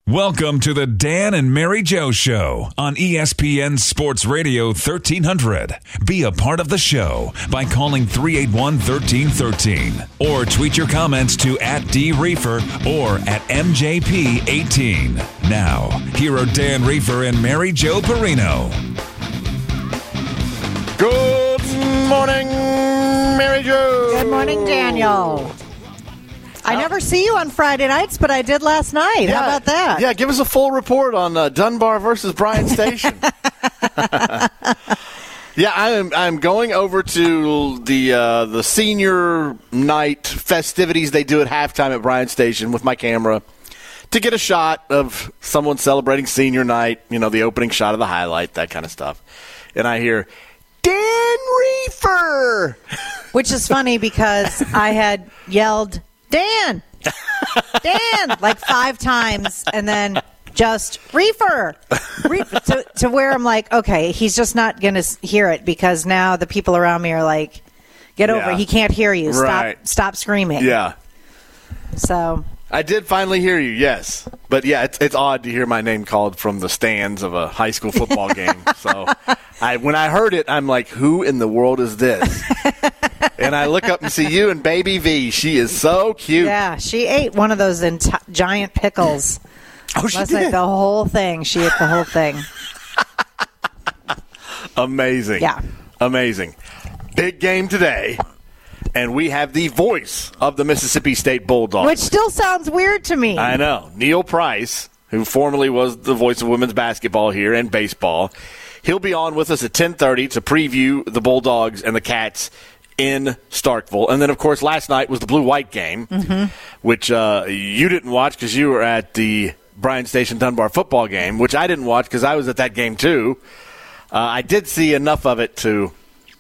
Welcome to the Dan and Mary Jo Show on ESPN Sports Radio 1300. Be a part of the show by calling 381-1313 or tweet your comments to @DReefer or @MJP18. Now, here are Dan Reefer and Mary Jo Perino. Good morning, Mary Jo. Good morning, Daniel. I never see you on Friday nights, but I did last night. Yeah, how about that? Yeah, give us a full report on Dunbar versus Bryan Station. Yeah, I'm going over to the senior night festivities they do at halftime at Bryan Station with my camera to get a shot of someone celebrating senior night, you know, the opening shot of the highlight, that kind of stuff. And I hear, Dan Reefer! Which is funny because I had yelled, Dan! Dan! like 5 times, and then just Reefer! to where I'm like, okay, he's just not going to hear it because now the people around me are like, get over it. He can't hear you. Right. Stop screaming. Yeah. So I did finally hear you, yes. But, yeah, it's odd to hear my name called from the stands of a high school football game. So when I heard it, I'm like, who in the world is this? And I look up and see you and Baby V. She is so cute. yeah, she ate one of those giant pickles. Oh, she Last did? night, the whole thing. She ate the whole thing. Amazing. Yeah. Amazing. Big game today. And we have the voice of the Mississippi State Bulldogs. Which still sounds weird to me. I know. Neil Price, who formerly was the voice of women's basketball here and baseball. He'll be on with us at 10:30 to preview the Bulldogs and the Cats in Starkville. And then, of course, last night was the blue-white game, which you didn't watch because you were at the Bryan Station Dunbar football game, which I didn't watch because I was at that game too. I did see enough of it to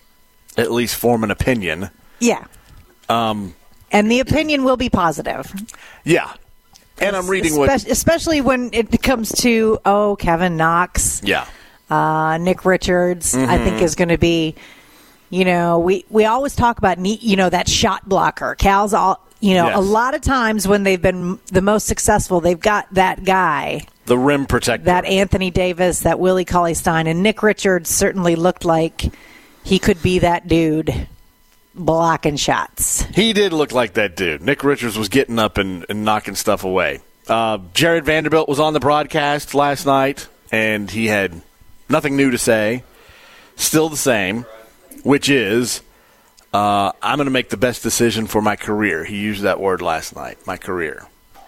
at least form an opinion. Yeah. And the opinion will be positive. Yeah. And I'm reading what... Especially when it comes to, Kevin Knox. Yeah. Nick Richards, I think, is going to be, you know, we always talk about, you know, that shot blocker. Cal's all, you know, Yes. a lot of times when they've been the most successful, they've got that guy. The rim protector. That Anthony Davis, that Willie Cauley-Stein. And Nick Richards certainly looked like he could be that dude blocking shots. He did look like that dude. Nick Richards was getting up and knocking stuff away. Jared Vanderbilt was on the broadcast last night, and he had nothing new to say. Still the same, which is, I'm going to make the best decision for my career. He used that word last night, my career.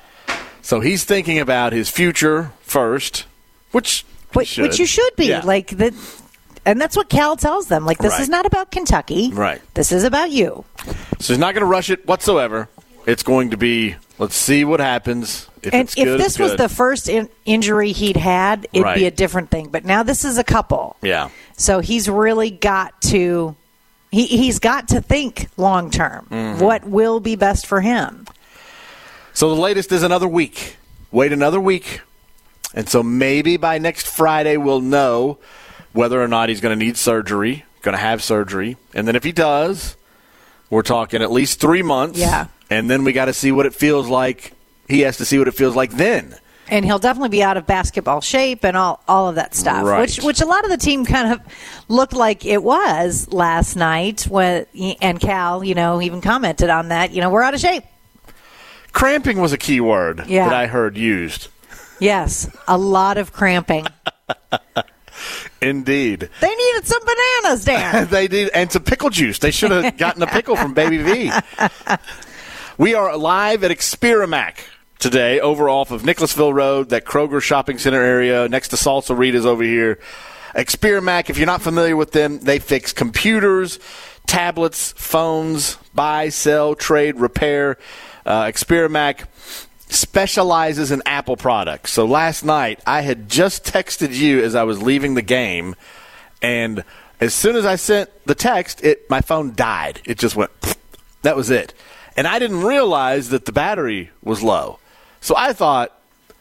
So he's thinking about his future first, which you should be. Yeah. Like that. And that's what Cal tells them. Like, this Right. is not about Kentucky. Right. This is about you. So he's not going to rush it whatsoever. It's going to be, let's see what happens. If And it's good, if this it's was good. the first injury he'd had, it'd Right. be a different thing. But now this is a couple. Yeah. So he's really got to he's got to think long term. What will be best for him? So the latest is another week. Wait another week. And so maybe by next Friday we'll know whether or not he's going to need surgery, going to have surgery. And then if he does, we're talking at least 3 months. Yeah. And then we got to see what it feels like. He has to see what it feels like then. And he'll definitely be out of basketball shape and all of that stuff, Right. which a lot of the team kind of looked like it was last night. And Cal, you know, even commented on that. You know, we're out of shape. Cramping was a key word that I heard used. Yes, a lot of cramping. Indeed. They needed some bananas, Dan. They did, and some pickle juice. They should have gotten a pickle from Baby V. We are live at Experamac today, over off of Nicholasville Road, that Kroger Shopping Center area, next to Salsa Rita's over here. Experamac, if you're not familiar with them, they fix computers, tablets, phones, buy, sell, trade, repair. Experamac specializes in Apple products. So last night, I had just texted you as I was leaving the game, and as soon as I sent the text, my phone died. It just went, that was it. And I didn't realize that the battery was low. So I thought,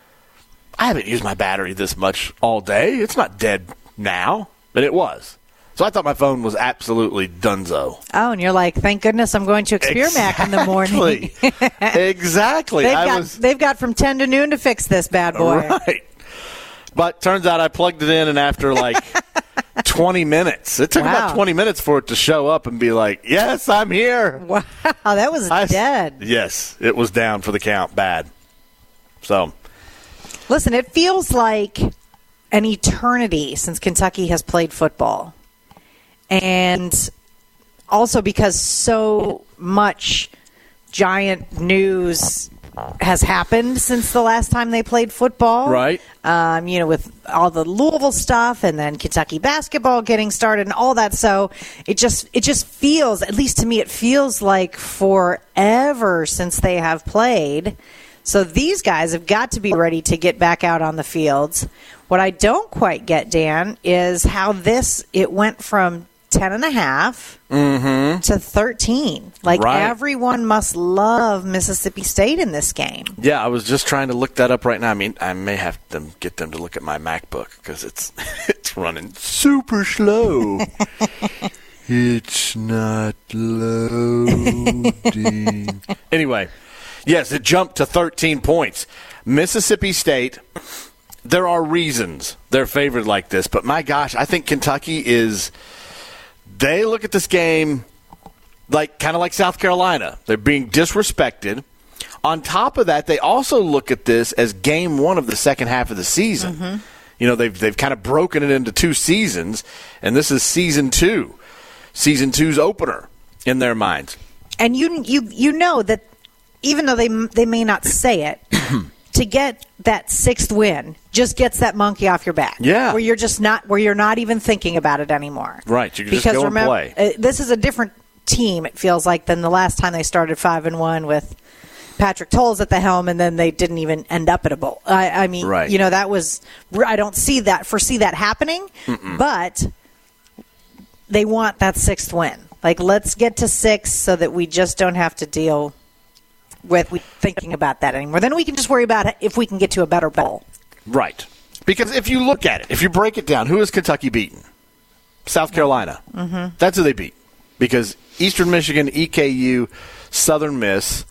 I haven't used my battery this much all day. It's not dead now. But it was. So I thought my phone was absolutely dunzo. Oh, and you're like, thank goodness I'm going to Expermac in the morning. Exactly. They've got from 10 to noon to fix this bad boy. Right. But turns out I plugged it in, and after 20 minutes, it took about 20 minutes for it to show up and be like, yes, I'm here. Wow, that was dead. Yes, it was down for the count bad. So, listen, it feels like an eternity since Kentucky has played football. And also because so much giant news has happened since the last time they played football. Right. With all the Louisville stuff and then Kentucky basketball getting started and all that. So it just feels, at least to me, it feels like forever since they have played. So these guys have got to be ready to get back out on the fields. What I don't quite get, Dan, is how it went from 10.5 to 13. Everyone must love Mississippi State in this game. Yeah, I was just trying to look that up right now. I mean, I may have to get them to look at my MacBook because it's running super slow. It's not loading. Anyway, yes, it jumped to 13 points. Mississippi State, there are reasons they're favored like this, but my gosh, I think Kentucky is... They look at this game kind of like South Carolina. They're being disrespected. On top of that, they also look at this as game one of the second half of the season. Mm-hmm. They've kind of broken it into two seasons, and this is season two. Season two's opener in their minds. And you know that even though they may not say it, to get that sixth win just gets that monkey off your back. Yeah. Where you're not even thinking about it anymore. Right. You can just go and play. This is a different team, it feels like, than the last time they started 5-1 with Patrick Tolles at the helm, and then they didn't even end up at a bowl. I mean, right. That was, I don't foresee that happening, but they want that sixth win. Let's get to 6 so that we just don't have to deal with thinking about that anymore. Then we can just worry about if we can get to a better bowl. Right. Because if you look at it, if you break it down, who has Kentucky beaten? South Carolina. Mm-hmm. That's who they beat. Because Eastern Michigan, EKU, Southern Miss.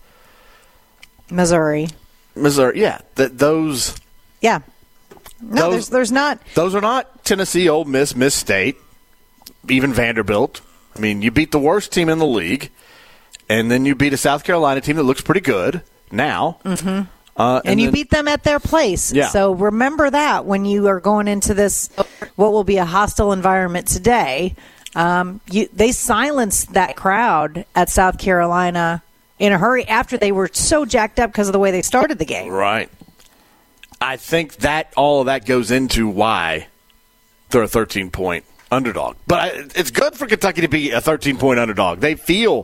Missouri, yeah. Those. Yeah. No, there's not. Those are not Tennessee, Ole Miss, Miss State, even Vanderbilt. I mean, you beat the worst team in the league. And then you beat a South Carolina team that looks pretty good now. Mm-hmm. And you beat them at their place. Yeah. So remember that when you are going into this, what will be a hostile environment today. They silenced that crowd at South Carolina in a hurry after they were so jacked up because of the way they started the game. Right. I think that all of that goes into why they're a 13-point underdog. But it's good for Kentucky to be a 13-point underdog. They feel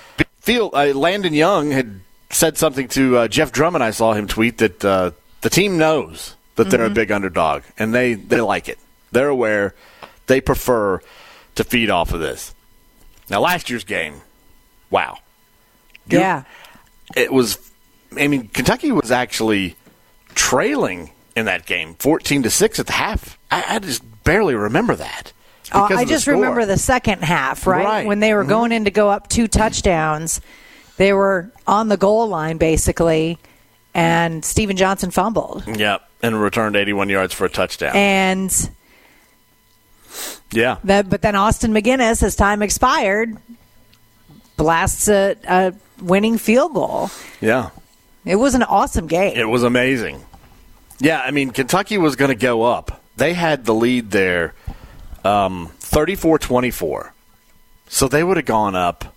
Landon Young had said something to Jeff Drummond. I saw him tweet that the team knows that they're a big underdog, and they like it. They're aware. They prefer to feed off of this. Now, last year's game, wow. Yeah. It was – I mean, Kentucky was actually trailing in that game, 14-6 at the half. I just barely remember that. I just remember the second half, right? When they were going in to go up 2 touchdowns, they were on the goal line, basically, and Steven Johnson fumbled. Yep, and returned 81 yards for a touchdown. And but then Austin McGinnis, as time expired, blasts a winning field goal. Yeah. It was an awesome game. It was amazing. Yeah, I mean, Kentucky was going to go up. They had the lead there 34-24. So they would have gone up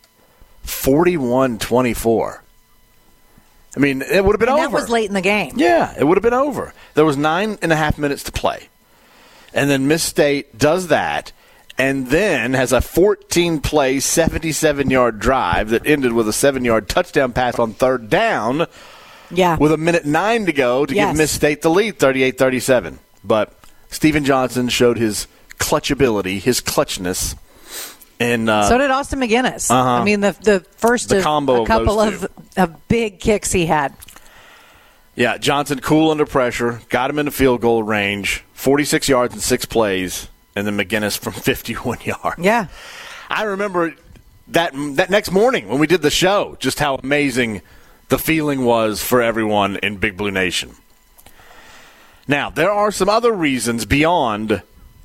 41-24. I mean, it would have been over. That was late in the game. Yeah, it would have been over. There was 9.5 minutes to play. And then Miss State does that and then has a 14-play, 77-yard drive that ended with a 7-yard touchdown pass on third down. Yeah. With 1:09 to go to give Miss State the lead, 38-37. But Steven Johnson showed his clutchability, his clutchness. And so did Austin McGinnis. I mean, the first the of combo a couple of big kicks he had. Yeah, Johnson cool under pressure, got him into field goal range, 46 yards in 6 plays, and then McGinnis from 51 yards. Yeah. I remember that next morning when we did the show, just how amazing the feeling was for everyone in Big Blue Nation. Now, there are some other reasons beyond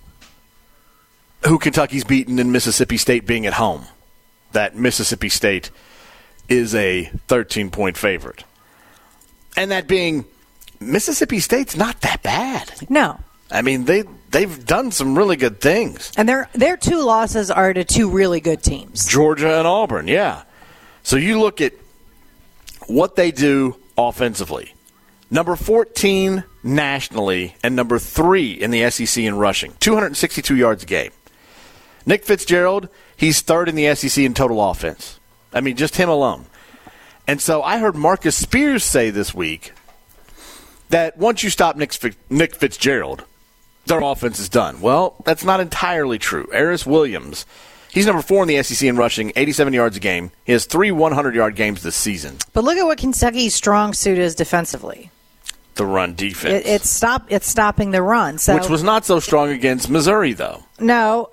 who Kentucky's beaten in Mississippi State being at home, that Mississippi State is a 13-point favorite. And that being, Mississippi State's not that bad. No. I mean, they've done some really good things. And their 2 losses are to 2 really good teams. Georgia and Auburn, yeah. So you look at what they do offensively. Number 14 nationally and number 3 in the SEC in rushing. 262 yards a game. Nick Fitzgerald, he's 3rd in the SEC in total offense. I mean, just him alone. And so I heard Marcus Spears say this week that once you stop Nick Fitzgerald, their offense is done. Well, that's not entirely true. Aris Williams, he's number 4 in the SEC in rushing, 87 yards a game. He has 3 100-yard games this season. But look at what Kentucky's strong suit is defensively. The run defense. It's stopping the run. So, which was not so strong against Missouri, though. No.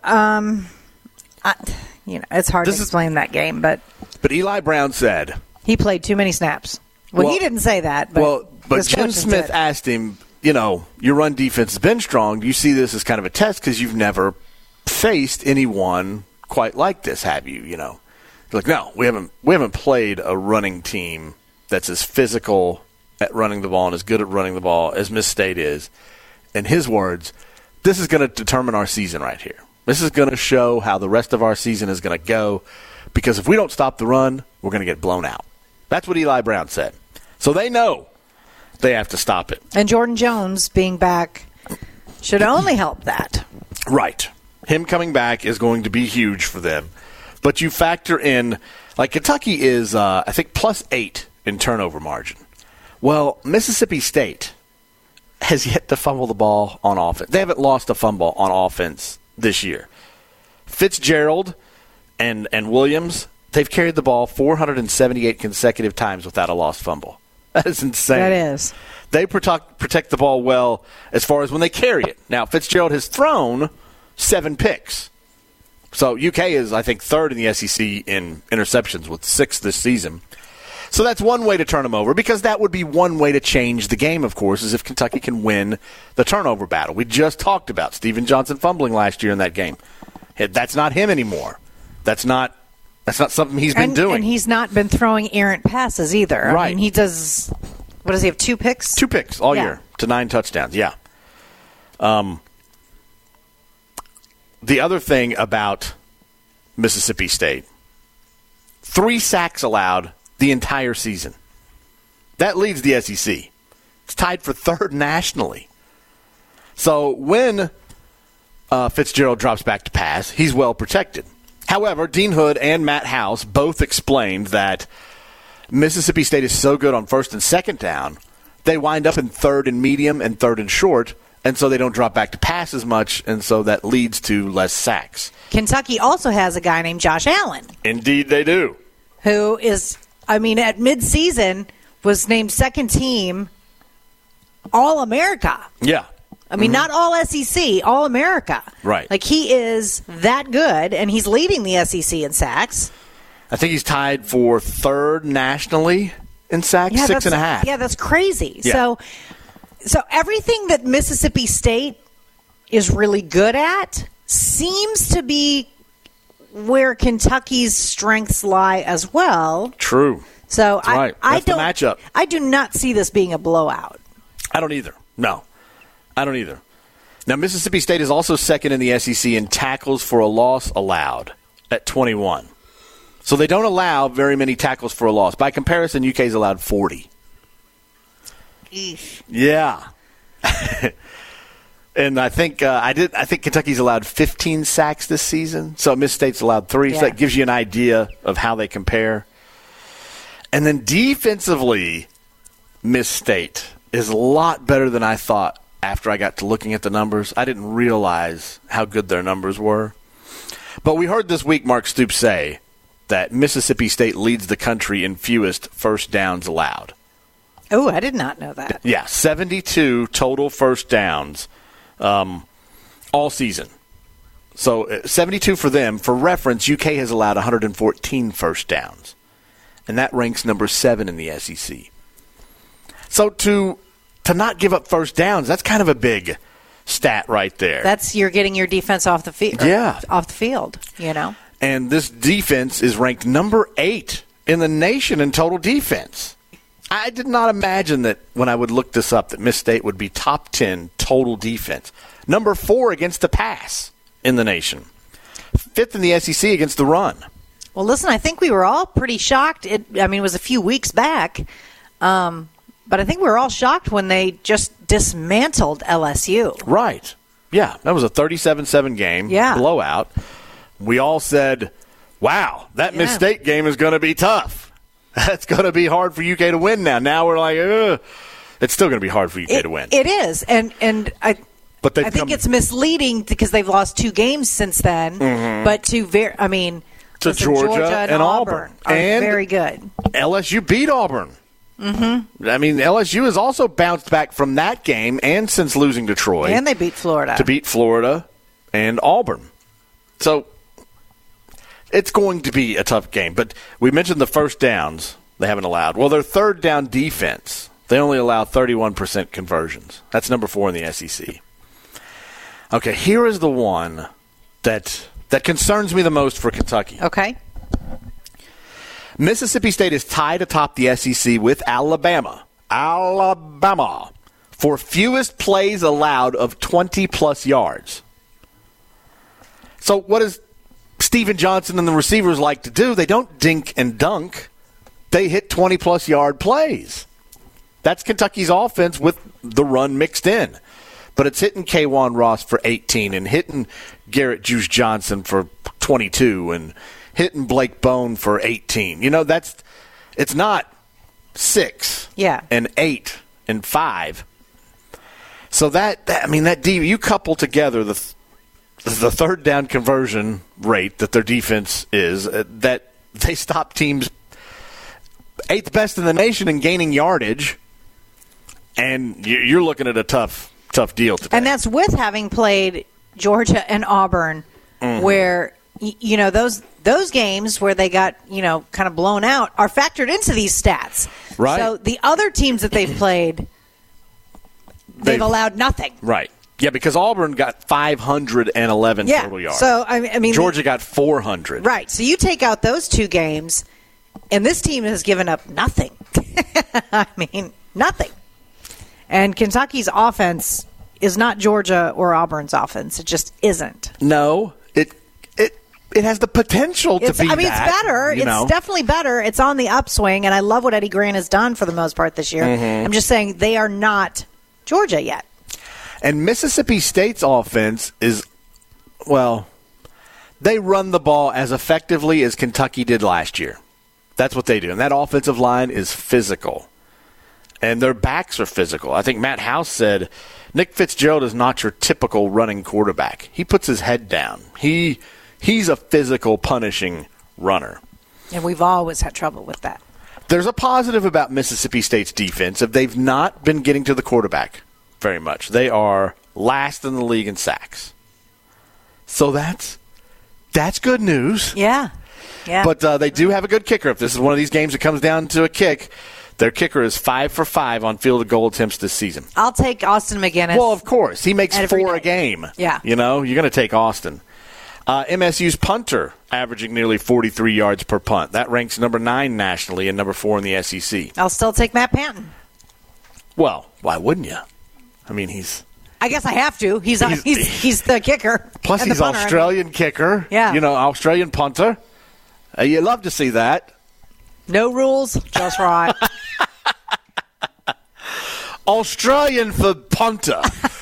It's hard to explain that game, but Eli Brown said he played too many snaps. Well, he didn't say that. But Jim Smith asked him, your run defense has been strong. Do you see this as kind of a test because you've never faced anyone quite like this, have you? Like, no, we haven't played a running team that's as physical at running the ball and as good at running the ball as Miss State is. In his words, this is going to determine our season right here. This is going to show how the rest of our season is going to go because if we don't stop the run, we're going to get blown out. That's what Eli Brown said. So they know they have to stop it. And Jordan Jones being back should only help that. Right. Him coming back is going to be huge for them. But you factor in, like Kentucky is, I think, +8 in turnover margin. Well, Mississippi State has yet to fumble the ball on offense. They haven't lost a fumble on offense this year. Fitzgerald and Williams, they've carried the ball 478 consecutive times without a lost fumble. That is insane. That is. They protect the ball well as far as when they carry it. Now, Fitzgerald has thrown 7 picks. So UK is, I think, 3rd in the SEC in interceptions with 6 this season. So that's one way to turn them over because that would be one way to change the game, of course, is if Kentucky can win the turnover battle. We just talked about Stephen Johnson fumbling last year in that game. That's not him anymore. That's not something he's been doing. And he's not been throwing errant passes either. Right. I mean, he does, what does he have, 2 picks? 2 picks all year to 9 touchdowns, yeah. The other thing about Mississippi State, 3 sacks allowed the entire season. That leads the SEC. It's tied for 3rd nationally. So when Fitzgerald drops back to pass, he's well protected. However, Dean Hood and Matt House both explained that Mississippi State is so good on 1st and 2nd down, they wind up in 3rd and medium and 3rd and short, and so they don't drop back to pass as much, and so that leads to less sacks. Kentucky also has a guy named Josh Allen. Indeed they do. Who is, at midseason, was named 2nd team All-America. Yeah. I mean, not all SEC, all America. Right. Like, he is that good, and he's leading the SEC in sacks. I think he's tied for 3rd nationally in sacks, 6.5. Yeah, that's crazy. Yeah. So everything that Mississippi State is really good at seems to be where Kentucky's strengths lie as well. True. So That's the matchup. I do not see this being a blowout. I don't either. No. I don't either. Now, Mississippi State is also 2nd in the SEC in tackles for a loss allowed at 21. So they don't allow very many tackles for a loss. By comparison, UK's allowed 40. Eesh. Yeah. And I think Kentucky's allowed 15 sacks this season. So Miss State's allowed 3. Yeah. So that gives you an idea of how they compare. And then defensively, Miss State is a lot better than I thought. After I got to looking at the numbers, I didn't realize how good their numbers were. But we heard this week Mark Stoops say that Mississippi State leads the country in fewest first downs allowed. Oh, I did not know that. Yeah, 72 total first downs all season. So 72 for them. For reference, UK has allowed 114 first downs, and that ranks number 7 in the SEC. So to not give up first downs, that's kind of a big stat right there. You're getting your defense off the field. Yeah. Off the field, you know. And this defense is ranked number 8 in the nation in total defense. I did not imagine that when I would look this up that Miss State would be top 10 total defense. Number 4 against the pass in the nation. 5th in the SEC against the run. Well, listen, I think we were all pretty shocked. It was a few weeks back. But I think we were all shocked when they just dismantled LSU. Right. Yeah, that was a 37-7 game. Yeah. Blowout. We all said, wow, that Miss State game is going to be tough. That's going to be hard for UK to win now. Now we're like, ugh. It's still going to be hard for UK to win. It is. And I think it's misleading because they've lost 2 games since then. Mm-hmm. But to Georgia and Auburn. Are and very good. LSU beat Auburn. Mm-hmm. I mean, LSU has also bounced back from that game and since losing to Troy. And they beat Florida. To beat Florida and Auburn. So it's going to be a tough game. But we mentioned the first downs they haven't allowed. Well, their third down defense, they only allow 31% conversions. That's number 4 in the SEC. Okay, here is the one that concerns me the most for Kentucky. Okay. Mississippi State is tied atop the SEC with Alabama for fewest plays allowed of 20-plus yards. So what does Steven Johnson and the receivers like to do? They don't dink and dunk. They hit 20-plus yard plays. That's Kentucky's offense with the run mixed in. But it's hitting K'Wan Ross for 18 and hitting Garrett Juice Johnson for 22 and hitting Blake Bone for 18. You know, it's not 6 and 8 and 5. So you couple together the third down conversion rate that their defense is, that they stop teams 8th best in the nation in gaining yardage, and you're looking at a tough deal today. And that's with having played Georgia and Auburn, where those games where they got, kind of blown out are factored into these stats. Right. So the other teams that they've played, they've allowed nothing. Right. Yeah, because Auburn got 511 total yards. So, I mean, Georgia got 400. Right. So you take out those 2 games, and this team has given up nothing. I mean, nothing. And Kentucky's offense is not Georgia or Auburn's offense. It just isn't. No. It has the potential to be that. It's better. It's definitely better. It's on the upswing, and I love what Eddie Grant has done for the most part this year. Mm-hmm. I'm just saying they are not Georgia yet. And Mississippi State's offense is, they run the ball as effectively as Kentucky did last year. That's what they do. And that offensive line is physical. And their backs are physical. I think Matt House said, Nick Fitzgerald is not your typical running quarterback. He puts his head down. He's a physical, punishing runner. And we've always had trouble with that. There's a positive about Mississippi State's defense. If they've not been getting to the quarterback very much. They are last in the league in sacks. So that's good news. Yeah. But they do have a good kicker. If this is one of these games that comes down to a kick, their kicker is 5 for 5 on field goal attempts this season. I'll take Austin McGinnis. Well, of course. He makes 4 a game. Yeah. You're going to take Austin. MSU's punter averaging nearly 43 yards per punt. That ranks number 9 nationally and number 4 in the SEC. I'll still take Matt Panton. Well, why wouldn't you? I mean, I guess I have to. He's the kicker. Plus, he's punter, Australian kicker. Yeah. Australian punter. You love to see that. No rules, just right. Australian for punter.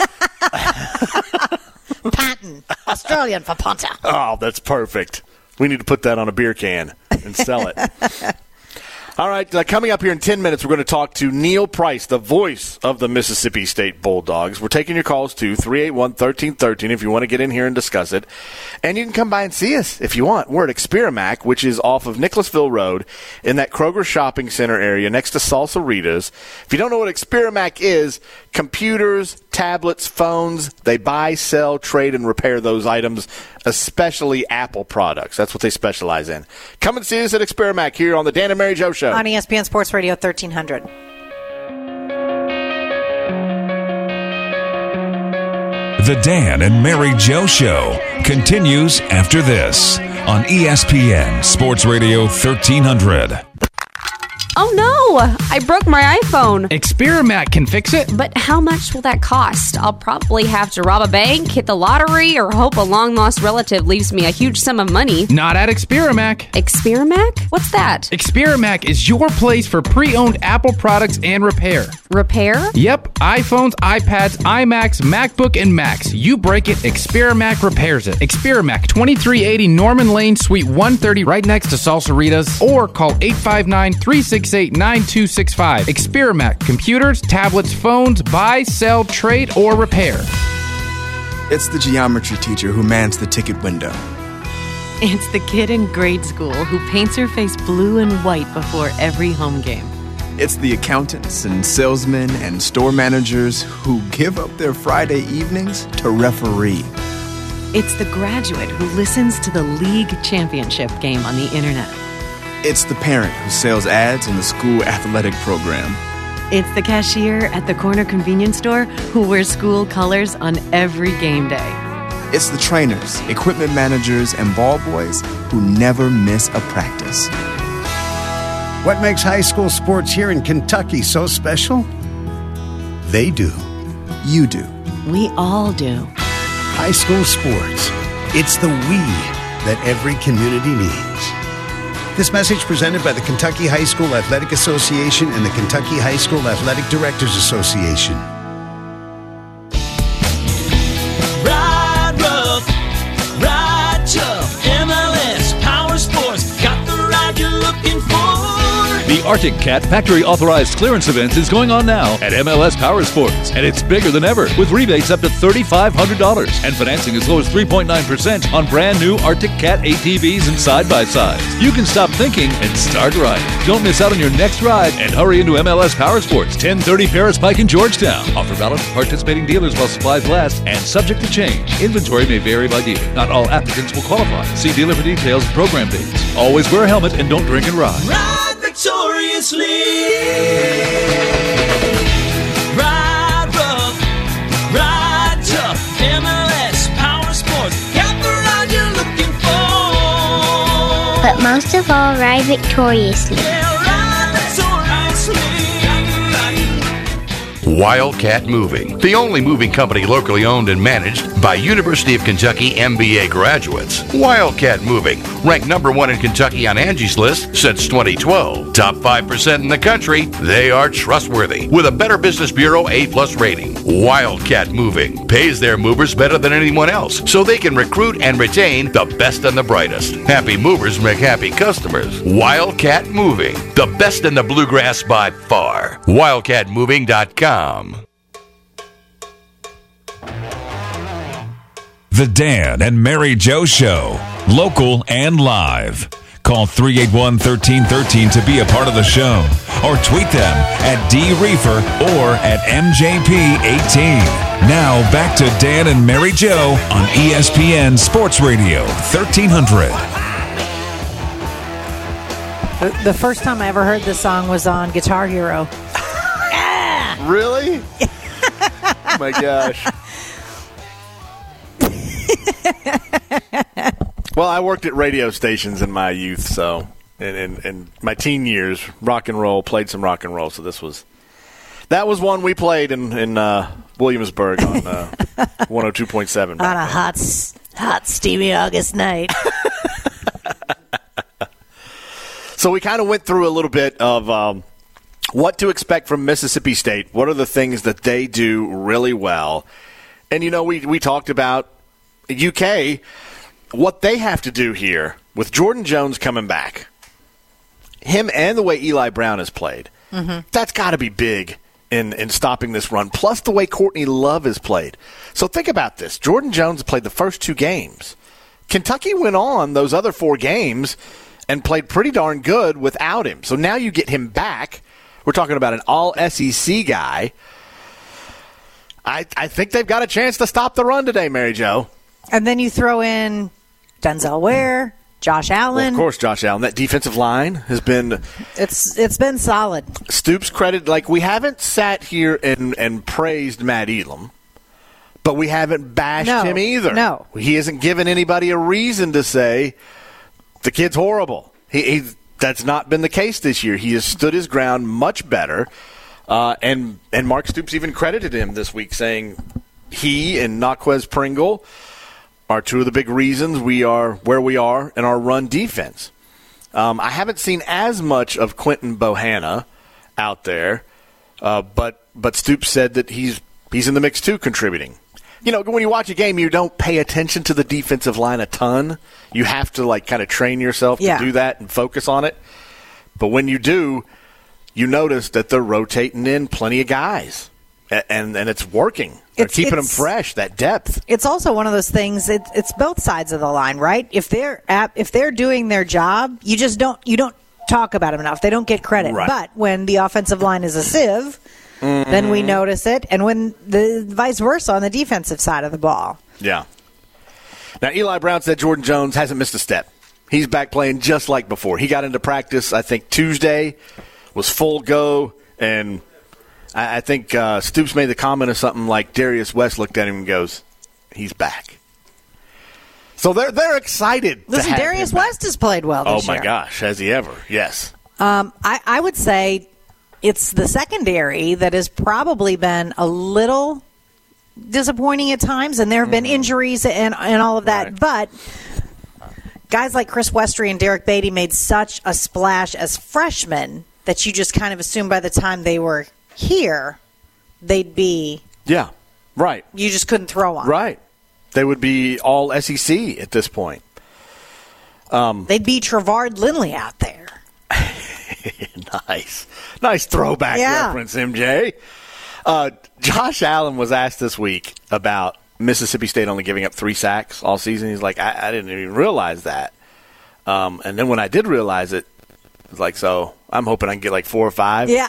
Panton. Australian for punter. Oh, that's perfect. We need to put that on a beer can and sell it. All right, coming up here in 10 minutes, we're going to talk to Neil Price, the voice of the Mississippi State Bulldogs. We're taking your calls to 381-1313 if you want to get in here and discuss it. And you can come by and see us if you want. We're at Experamac, which is off of Nicholasville Road in that Kroger Shopping Center area next to Salsaritas. If you don't know what Experamac is, computers, tablets, phones, they buy, sell, trade, and repair those items especially Apple products. That's what they specialize in. Come and see us at Experamac here on the Dan and Mary Jo Show. On ESPN Sports Radio 1300. The Dan and Mary Jo Show continues after this on ESPN Sports Radio 1300. Oh no! I broke my iPhone. Experamac can fix it. But how much will that cost? I'll probably have to rob a bank, hit the lottery, or hope a long-lost relative leaves me a huge sum of money. Not at Experamac. Experamac? What's that? Experamac is your place for pre-owned Apple products and repair. Repair? Yep, iPhones, iPads, iMacs, MacBook, and Macs. You break it, Experamac repairs it. Experamac, 2380 Norman Lane, Suite 130, right next to Salsaritas, or call 859-368-9265. Experamac, computers, tablets, phones, buy, sell, trade, or repair. It's the geometry teacher who mans the ticket window. It's the kid in grade school who paints her face blue and white before every home game. It's the accountants and salesmen and store managers who give up their Friday evenings to referee. It's the graduate who listens to the league championship game on the internet. It's the parent who sells ads in the school athletic program. It's the cashier at the corner convenience store who wears school colors on every game day. It's the trainers, equipment managers, and ball boys who never miss a practice. What makes high school sports here in Kentucky so special? They do. You do. We all do. High school sports. It's the we that every community needs. This message presented by the Kentucky High School Athletic Association and the Kentucky High School Athletic Directors Association. Ride rough, ride tough, MLS Power Sports got the ride you're looking for. The Arctic Cat Factory Authorized Clearance Event is going on now at MLS Power Sports, and it's bigger than ever with rebates up to $3,500 and financing as low as 3.9% on brand new Arctic Cat ATVs and side-by-sides. You can stop thinking and start riding. Don't miss out on your next ride and hurry into MLS Power Sports, 1030 Paris Pike in Georgetown. Offer valid for participating dealers while supplies last and subject to change. Inventory may vary by dealer. Not all applicants will qualify. See dealer for details and program dates. Always wear a helmet and don't drink and ride. Ride victoriously. Ride rough, ride tough. MLS Power Sports got the ride you're looking for. But most of all, ride victoriously. Yeah, ride victoriously. Wildcat Moving, the only moving company locally owned and managed by University of Kentucky MBA graduates. Wildcat Moving, ranked number 1 in Kentucky on Angie's List since 2012. Top 5% in the country, they are trustworthy with a Better Business Bureau A+ rating. Wildcat Moving pays their movers better than anyone else, so they can recruit and retain the best and the brightest. Happy movers make happy customers. Wildcat Moving, the best in the bluegrass by far. WildcatMoving.com. The Dan and Mary Jo Show, local and live. Call 381-1313 to be a part of the show, or tweet them at DReefer or at MJP18. Now back to Dan and Mary Jo on ESPN Sports Radio 1300. The first time I ever heard this song was on Guitar Hero. Really? Oh my gosh. Well, I worked at radio stations in my youth, so in my teen years, rock and roll, played some rock and roll. So that was one we played in Williamsburg on 102.7 on a hot steamy August night. So we kind of went through a little bit of what to expect from Mississippi State. What are the things that they do really well? And, we talked about UK, what they have to do here with Jordan Jones coming back. Him and the way Eli Brown has played. Mm-hmm. That's got to be big in stopping this run. Plus the way Courtney Love has played. So think about this. Jordan Jones played the first 2 games. Kentucky went on those other 4 games and played pretty darn good without him. So now you get him back. We're talking about an all-SEC guy. I think they've got a chance to stop the run today, Mary Jo. And then you throw in Denzel Ware, Josh Allen. Well, of course, Josh Allen. That defensive line has been... It's been solid. Stoops credit, like, we haven't sat here and praised Matt Elam, but we haven't bashed him either. No. He hasn't given anybody a reason to say the kid's horrible. That's not been the case this year. He has stood his ground much better, and Mark Stoops even credited him this week, saying he and Naquez Pringle are two of the big reasons we are where we are in our run defense. I haven't seen as much of Quentin Bohanna out there, but Stoops said that he's in the mix too, contributing. When you watch a game, you don't pay attention to the defensive line a ton. You have to kind of train yourself to do that and focus on it. But when you do, you notice that they're rotating in plenty of guys, and it's working. They're keeping them fresh. That depth. It's also one of those things. It's both sides of the line, right? If they're doing their job, you don't talk about them enough. They don't get credit. Right. But when the offensive line is a sieve, then we notice it, and when the vice versa on the defensive side of the ball. Yeah. Now, Eli Brown said Jordan Jones hasn't missed a step. He's back playing just like before. He got into practice, I think, Tuesday, was full go, and I think Stoops made the comment of something like Darius West looked at him and goes, he's back. So they're excited. Listen, Darius West has played well this year. Oh, my gosh. Has he ever? Yes. I would say it's the secondary that has probably been a little disappointing at times, and there have been injuries and all of that. Right. But guys like Chris Westry and Derek Beatty made such a splash as freshmen that you just kind of assume by the time they were here, they'd be... Yeah, right. You just couldn't throw on. Right. They would be all SEC at this point. They'd be Trevard Lindley out there. Nice throwback reference, MJ. Josh Allen was asked this week about Mississippi State only giving up 3 sacks all season. He's like, I didn't even realize that. And then when I did realize it, I was like, so I'm hoping I can get 4 or 5. Yeah.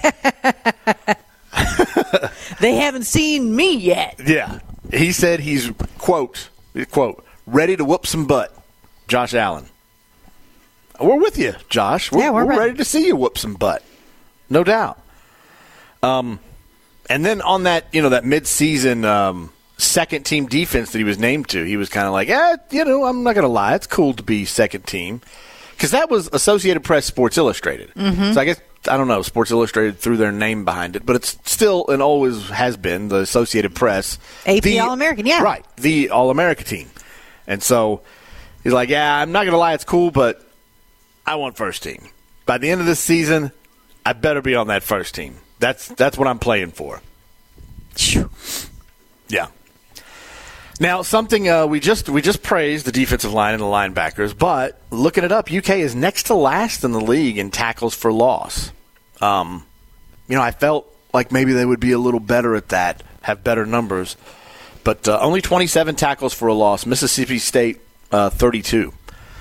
They haven't seen me yet. Yeah. He said he's, quote, ready to whoop some butt, Josh Allen. We're with you, Josh. We're ready to see you whoop some butt. No doubt. And then on that, that mid-season second-team defense that he was named to, he was kind of like, I'm not going to lie. It's cool to be second-team. Because that was Associated Press Sports Illustrated. Mm-hmm. So I guess, I don't know, Sports Illustrated threw their name behind it, but it's still and always has been the Associated Press. AP All-American, yeah. Right, the All-American team. And so he's like, I'm not going to lie, it's cool, but I want first team. By the end of this season, I better be on that first team. That's what I'm playing for. Yeah. Now, something we just praised the defensive line and the linebackers, but looking it up, UK is next to last in the league in tackles for loss. I felt like maybe they would be a little better at that, have better numbers, but only 27 tackles for a loss. Mississippi State 32.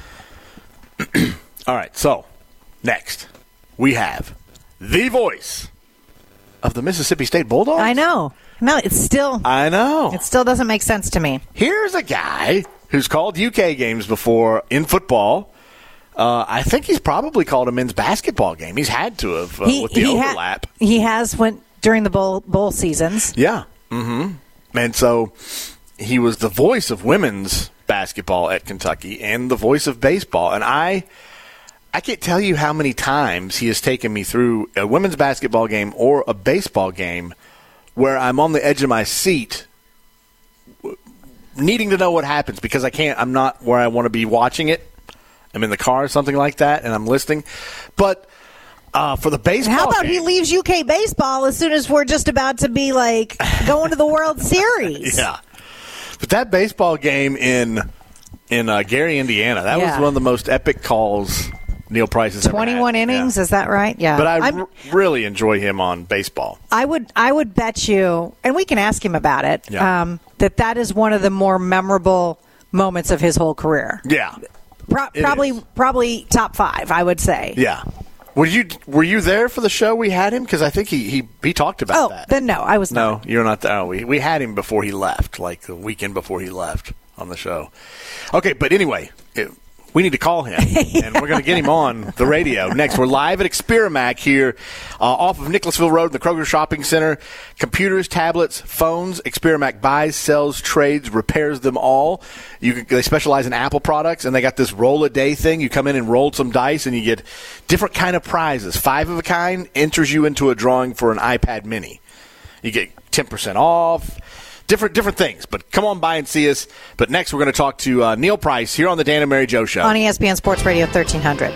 All right, so next we have the voice of the Mississippi State Bulldogs. I know. No, it's still... I know. It still doesn't make sense to me. Here's a guy who's called UK games before in football. I think he's probably called a men's basketball game. He's had to have with the overlap. He has went during the bowl seasons. Yeah. Mm-hmm. And so he was the voice of women's basketball at Kentucky and the voice of baseball. And I can't tell you how many times he has taken me through a women's basketball game or a baseball game where I'm on the edge of my seat needing to know what happens because I'm not where I want to be watching it. I'm in the car or something like that, and I'm listening. But for the baseball How about game, he leaves UK baseball as soon as we're just about to be, going to the World Series? Yeah. But that baseball game in Gary, Indiana, that was one of the most epic calls Neil Price has 21 innings, is that right? Yeah. But I really enjoy him on baseball. I would bet you, and we can ask him about it, that is one of the more memorable moments of his whole career. Yeah. Probably top 5, I would say. Yeah. Were you there for the show we had him? Because I think he talked about that. Then no, I was not. No, you're not there. Oh, we had him before he left, like the weekend before he left. on the show. Okay, but anyway, we need to call him, and we're going to get him on the radio next. We're live at Experamac here off of Nicholasville Road in the Kroger Shopping Center. Computers, tablets, phones. Experamac buys, sells, trades, repairs them all. They specialize in Apple products, and they got this roll-a-day thing. You come in and roll some dice, and you get different kind of prizes. 5 of a kind enters you into a drawing for an iPad mini. You get 10% off. Different things, but come on by and see us. But next, we're going to talk to Neil Price here on the Dan and Mary Jo Show. On ESPN Sports Radio 1300.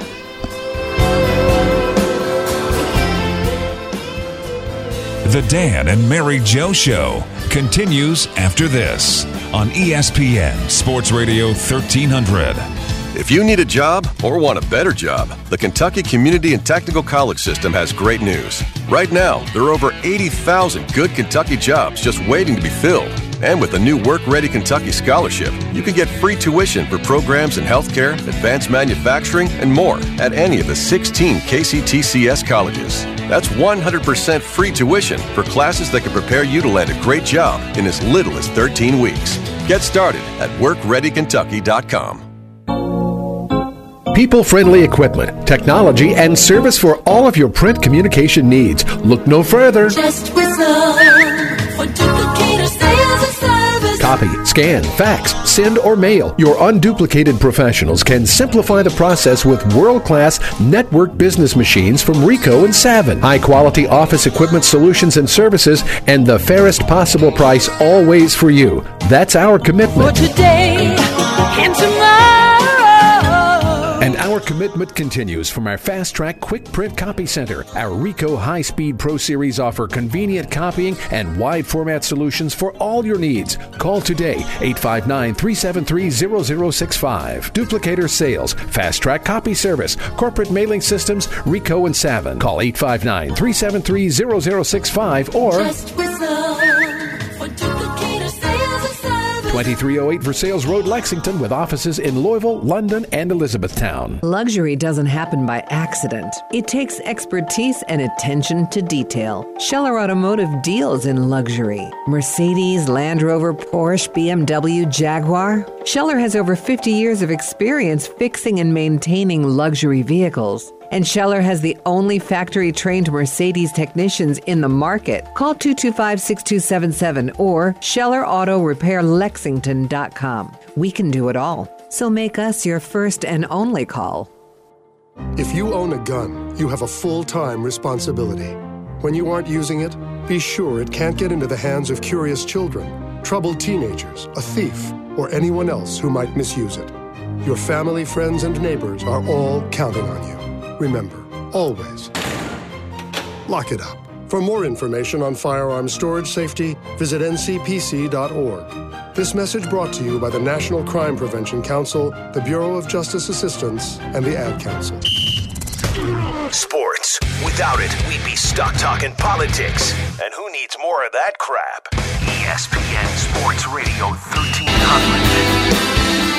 The Dan and Mary Jo Show continues after this on ESPN Sports Radio 1300. If you need a job or want a better job, the Kentucky Community and Technical College System has great news. Right now, there are over 80,000 good Kentucky jobs just waiting to be filled. And with the new Work Ready Kentucky Scholarship, you can get free tuition for programs in healthcare, advanced manufacturing, and more at any of the 16 KCTCS colleges. That's 100% free tuition for classes that can prepare you to land a great job in as little as 13 weeks. Get started at WorkReadyKentucky.com. People-friendly equipment, technology, and service for all of your print communication needs. Look no further. Just whistle for duplicator sales and service. Copy, scan, fax, send, or mail. Your unduplicated professionals can simplify the process with world-class network business machines from Ricoh and Savin. High-quality office equipment solutions and services, and the fairest possible price always for you. That's our commitment. For today and tomorrow. And our commitment continues from our Fast Track Quick Print Copy Center. Our Ricoh High Speed Pro Series offer convenient copying and wide format solutions for all your needs. Call today, 859-373-0065. Duplicator sales, Fast Track Copy Service, corporate mailing systems, Ricoh and Savin. Call 859-373-0065 or Just whistle for duplicator sales and service. 2308 Versailles Road, Lexington, with offices in Louisville, London, and Elizabethtown. Luxury doesn't happen by accident. It takes expertise and attention to detail. Scheller Automotive deals in luxury. Mercedes, Land Rover, Porsche, BMW, Jaguar. Scheller has over 50 years of experience fixing and maintaining luxury vehicles. And Scheller has the only factory-trained Mercedes technicians in the market. Call 225-6277 or SchellerAutoRepairLexington.com. We can do it all. So make us your first and only call. If you own a gun, you have a full-time responsibility. When you aren't using it, be sure it can't get into the hands of curious children, troubled teenagers, a thief, or anyone else who might misuse it. Your family, friends, and neighbors are all counting on you. Remember, always lock it up. For more information on firearm storage safety, visit ncpc.org. This message brought to you by the National Crime Prevention Council, the Bureau of Justice Assistance, and the Ad Council. Sports. Without it, we'd be stuck talking politics. And who needs more of that crap? ESPN Sports Radio 1300.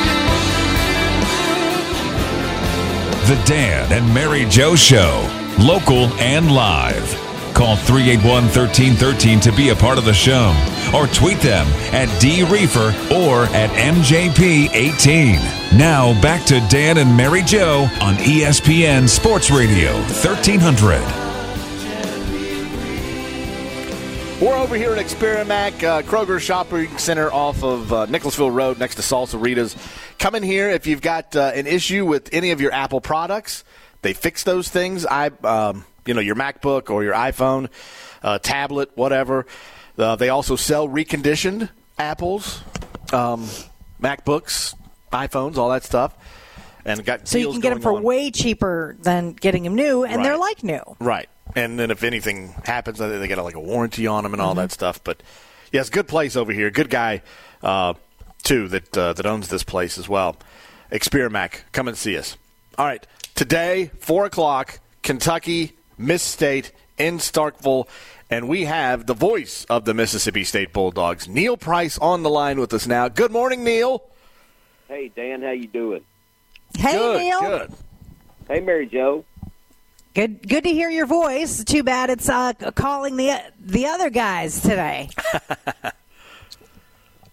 The Dan and Mary Jo Show, local and live. Call 381-1313 to be a part of the show, or tweet them at DReefer or at MJP18. Now back to Dan and Mary Jo on ESPN Sports Radio 1300. We're over here at Experamac, Kroger Shopping Center off of Nicholasville Road next to Salsaritas. Come in here if you've got an issue with any of your Apple products. They fix those things. Your MacBook or your iPhone, tablet, whatever. They also sell reconditioned Apples, MacBooks, iPhones, all that stuff. And got so you can get them for way cheaper than getting them new, and they're like new. Right. And then if anything happens, they get like a warranty on them and all that stuff. But, yeah, it's a good place over here. Good guy, too, that owns this place as well. Experamac, come and see us. All right, today, 4 o'clock, Kentucky, Miss State in Starkville. And we have the voice of the Mississippi State Bulldogs, Neil Price, on the line with us now. Good morning, Neil. Hey, Dan, how you doing? Hey, good, Neil. Good. Hey, Mary Jo. Good to hear your voice. Too bad it's calling the other guys today.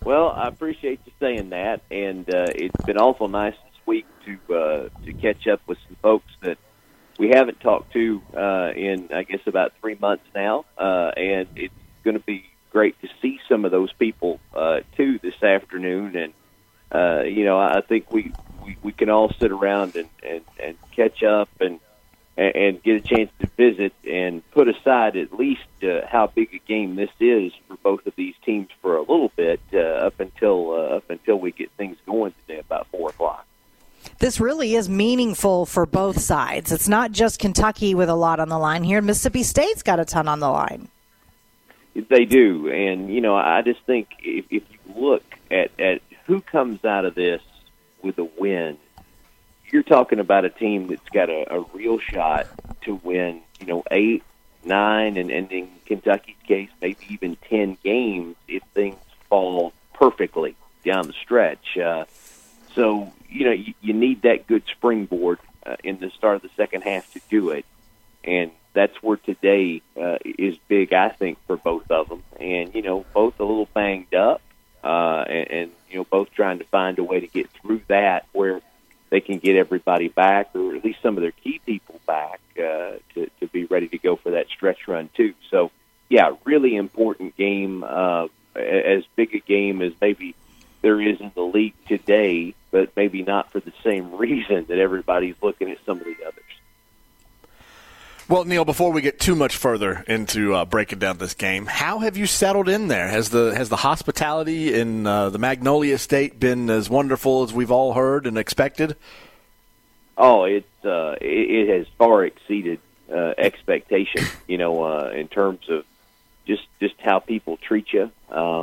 Well, I appreciate you saying that, and it's been awful nice this week to catch up with some folks that we haven't talked to in, I guess, about 3 months now, and it's going to be great to see some of those people too this afternoon. And I think we can all sit around and catch up and get a chance to visit and put aside at least how big a game this is for both of these teams for a little bit up until we get things going today about 4:00. This really is meaningful for both sides. It's not just Kentucky with a lot on the line here. Mississippi State's got a ton on the line. They do, and I just think if you look at who comes out of this with a win, you're talking about a team that's got a real shot to win, 8, 9, and in Kentucky's case, maybe even 10 games if things fall perfectly down the stretch. So, you need that good springboard in the start of the second half to do it. And that's where today is big, I think, for both of them. And, both a little banged up and both trying to find a way to get through that where they can get everybody back, or at least some of their key people back to be ready to go for that stretch run, too. So, yeah, really important game, as big a game as maybe there is in the league today, but maybe not for the same reason that everybody's looking at some of the others. Well, Neil, before we get too much further into breaking down this game, how have you settled in there? Has the hospitality in the Magnolia State been as wonderful as we've all heard and expected? Oh, it has far exceeded expectation. In terms of just how people treat you.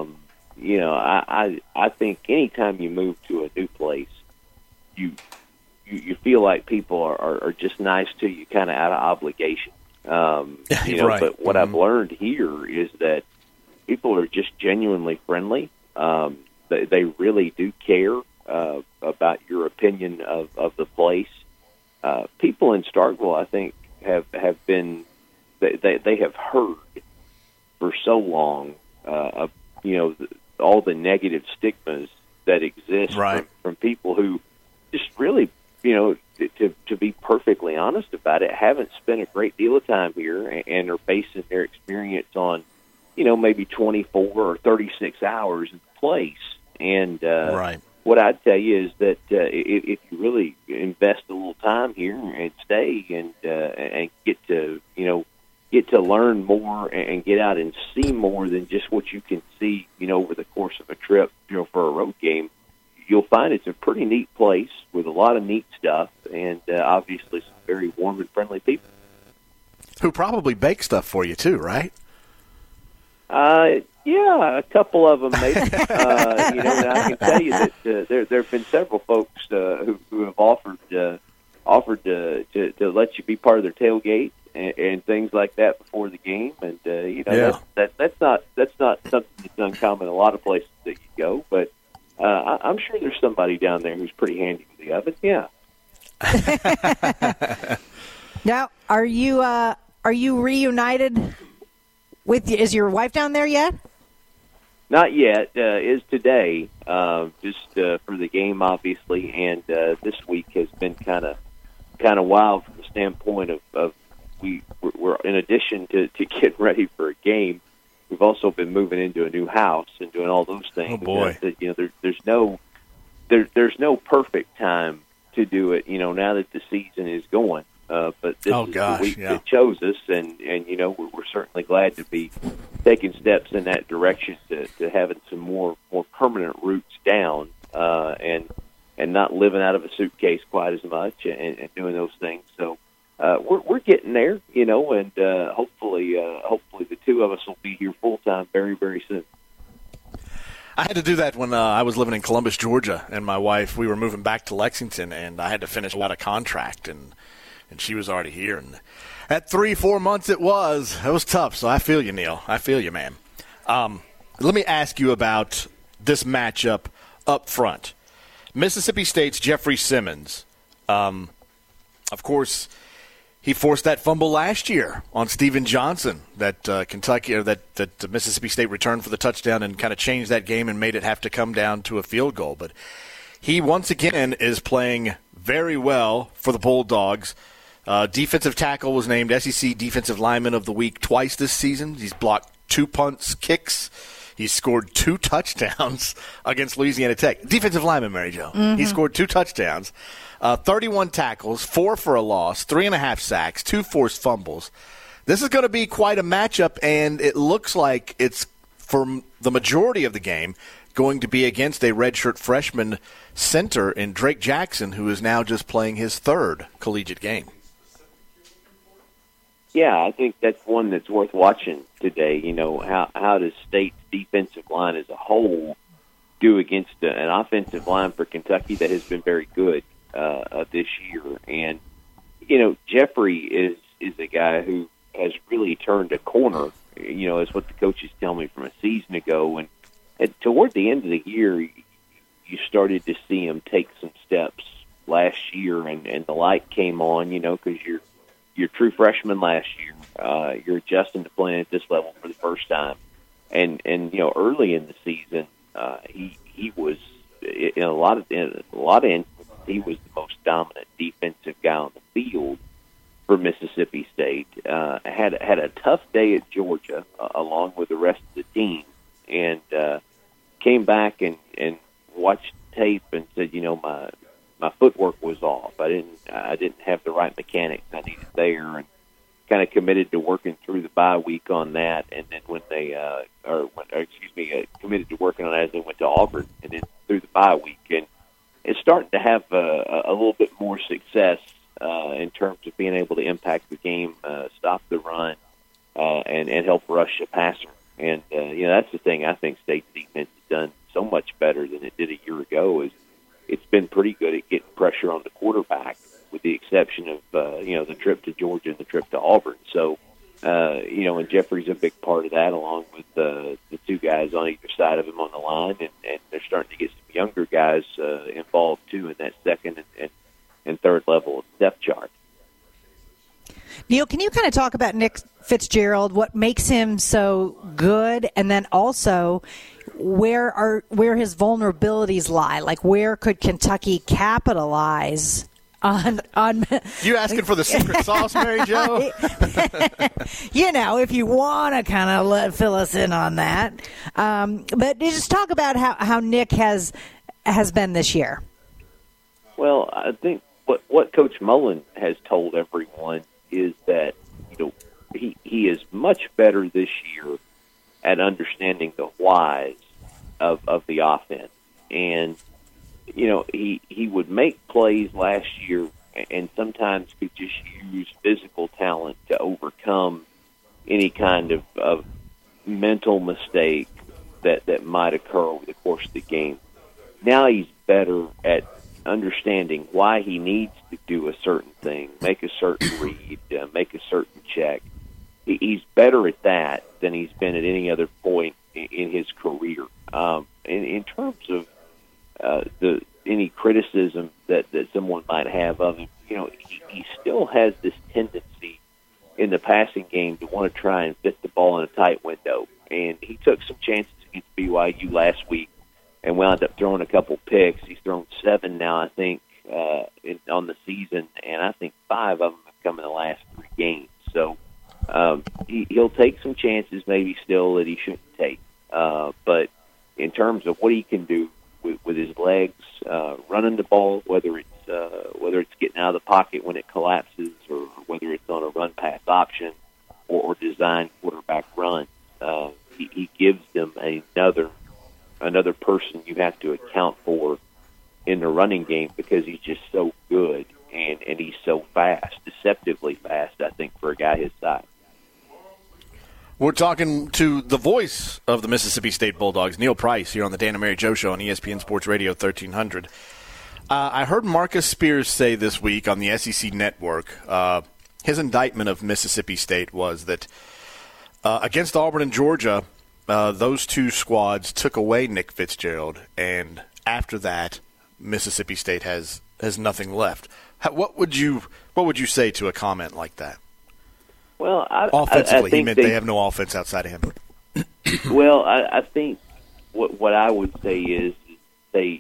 I think anytime you move to a new place, you feel like people are just nice to you, kind of out of obligation. Right. But what I've learned here is that people are just genuinely friendly. They really do care about your opinion of the place. People in Starkville, I think, have been they have heard for so long all the negative stigmas that exist from people who just really, to be perfectly honest about it, haven't spent a great deal of time here and are basing their experience on, maybe 24 or 36 hours in the place. And what I'd tell you is that if you really invest a little time here and stay and get to learn more and get out and see more than just what you can see, over the course of a trip, for a road game, you'll find it's a pretty neat place with a lot of neat stuff and obviously some very warm and friendly people. Who probably bake stuff for you too, right? Yeah, a couple of them maybe. And I can tell you that there have been several folks who have offered to let you be part of their tailgate and things like that before the game, and that's not something that's uncommon in a lot of places that you go. But I'm sure there's somebody down there who's pretty handy with the oven. Yeah. Now, are you reunited with? Is your wife down there yet? Not yet. Is today just for the game, obviously, and this week has been kind of wild from the standpoint of we're in addition to getting ready for a game, we've also been moving into a new house and doing all those things. Oh boy! There's no perfect time to do it. Now that the season is going, but this is the week that chose us, and we're certainly glad to be taking steps in that direction to having some more permanent roots down, and not living out of a suitcase quite as much, and doing those things. So we're getting there, and hopefully the two of us will be here full time very, very soon. I had to do that when I was living in Columbus, Georgia, and my wife, we were moving back to Lexington, and I had to finish out a contract, and she was already here. And at 3-4 months it was tough, so I feel you, Neil. I feel you, man. Let me ask you about this matchup up front. Mississippi State's Jeffrey Simmons, of course, He forced that fumble last year on Steven Johnson that that Mississippi State returned for the touchdown and kind of changed that game and made it have to come down to a field goal. But he once again is playing very well for the Bulldogs. Defensive tackle was named SEC Defensive Lineman of the Week twice this season. He's blocked 2 punts, kicks. He's scored 2 touchdowns against Louisiana Tech. Defensive lineman, Mary Jo. Mm-hmm. He scored 2 touchdowns, 31 tackles, 4 for a loss, 3.5 sacks, 2 forced fumbles. This is going to be quite a matchup, and it looks like it's, for the majority of the game, going to be against a redshirt freshman center in Drake Jackson, who is now just playing his 3rd collegiate game. Yeah, I think that's one that's worth watching today. You know, how does State's defensive line as a whole do against an offensive line for Kentucky that has been very good this year? And, you know, Jeffrey is a guy who has really turned a corner, you know, is what the coaches tell me from a season ago. And toward the end of the year, you started to see him take some steps last year, and the light came on, you know, because you're true freshman last year. You're adjusting to playing at this level for the first time, and you know, early in the season, he was in a lot of instances, he was the most dominant defensive guy on the field for Mississippi State. Had a tough day at Georgia, along with the rest of the team, and came back and watched tape and said, you know, my footwork was off. I didn't have the right mechanics I needed there, and kind of committed to working through the bye week on that. And then when they, committed to working on it as they went to Auburn, and then through the bye week, and it's starting to have a little bit more success in terms of being able to impact the game, stop the run, and help rush a passer. And you know, that's the thing. I think State's defense has done so much better than it did a year ago. Is it's been pretty good at getting pressure on the quarterback, with the exception of the trip to Georgia and the trip to Auburn. So, and Jeffrey's a big part of that, along with the 2 guys on either side of him on the line, and they're starting to get some younger guys involved too in that second and third level of depth chart. Neil, can you kind of talk about Nick Fitzgerald, what makes him so good, and then also where his vulnerabilities lie? Like, where could Kentucky capitalize on you asking for the secret sauce, Mary Jo? You know, if you want to kind of fill us in on that. But just talk about how Nick has been this year. Well, I think what Coach Mullen has told everyone is that, you know, he is much better this year at understanding the whys of the offense. And, you know, he would make plays last year and sometimes could just use physical talent to overcome any kind of mental mistake that might occur over the course of the game. Now he's better at understanding why he needs to do a certain thing, make a certain read, make a certain check. He's better at that than he's been at any other point in his career. In terms of any criticism that someone might have of him, you know, he still has this tendency in the passing game to want to try and fit the ball in a tight window. And he took some chances against BYU last week and wound up throwing a couple picks. He's thrown 7 now, I think, on the season, and I think 5 of them have come in the last 3 games. So he'll take some chances maybe still that he shouldn't take. But in terms of what he can do with his legs, running the ball, whether it's getting out of the pocket when it collapses, or whether it's on a run-pass option or design quarterback run, he gives them another person you have to account for in the running game, because he's just so good and he's so fast, deceptively fast, I think, for a guy his size. We're talking to the voice of the Mississippi State Bulldogs, Neil Price, here on the Dan and Mary Jo Show on ESPN Sports Radio 1300. I heard Marcus Spears say this week on the SEC Network, his indictment of Mississippi State was that against Auburn and Georgia, those 2 squads took away Nick Fitzgerald, and after that, Mississippi State has nothing left. What would you say to a comment like that? Well, offensively, I think he meant they have no offense outside of him. Well, I think what I would say is they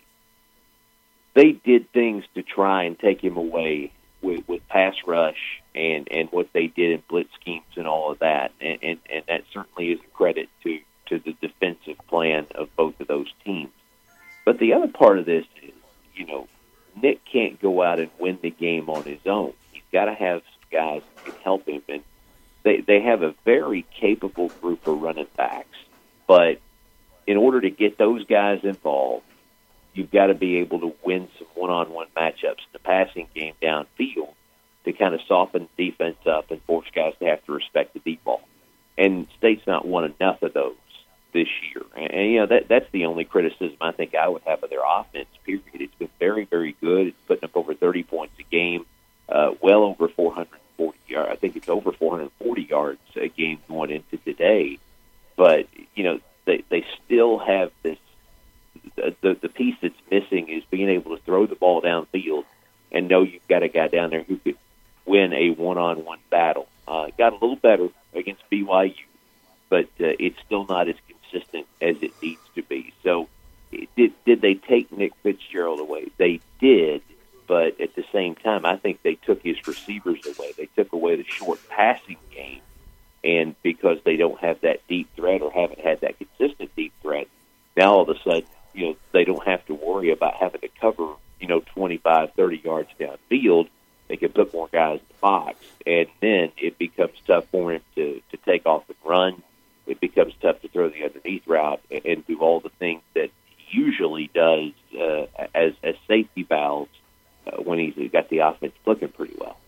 did things to try and take him away with pass rush and what they did in blitz schemes and all of that, and that certainly is a credit to the defensive plan of both of those teams. But the other part of this is, Nick can't go out and win the game on his own. He's got to have some guys who can help him, and they have a very capable group of running backs. But in order to get those guys involved, you've got to be able to win some one-on-one matchups in the passing game downfield to kind of soften the defense up and force guys to have to respect the deep ball. And State's not won enough of those this year. And that's the only criticism I think I would have of their offense, period. It's been very, very good. It's putting up over 30 points a game, well over 440 yards. I think it's over 440 yards a game going into today. But, they still have this. The piece that's missing is being able to throw the ball downfield and know you've got a guy down there who could win a one-on-one battle. Got a little better against BYU, but it's still not as consistent as it needs to be. So did they take Nick Fitzgerald away? They did, but at the same time, I think they took his receivers away. They took away the short passing game, and because they don't have that deep threat or haven't had that consistent deep threat, now all of a sudden, they don't have to worry about having to cover, 25, 30 yards downfield. They can put more guys in the box, and then it becomes tough for him to take off and run. It becomes tough to throw the underneath route and do all the things that he usually does as safety valves when he's got the offense clicking pretty well.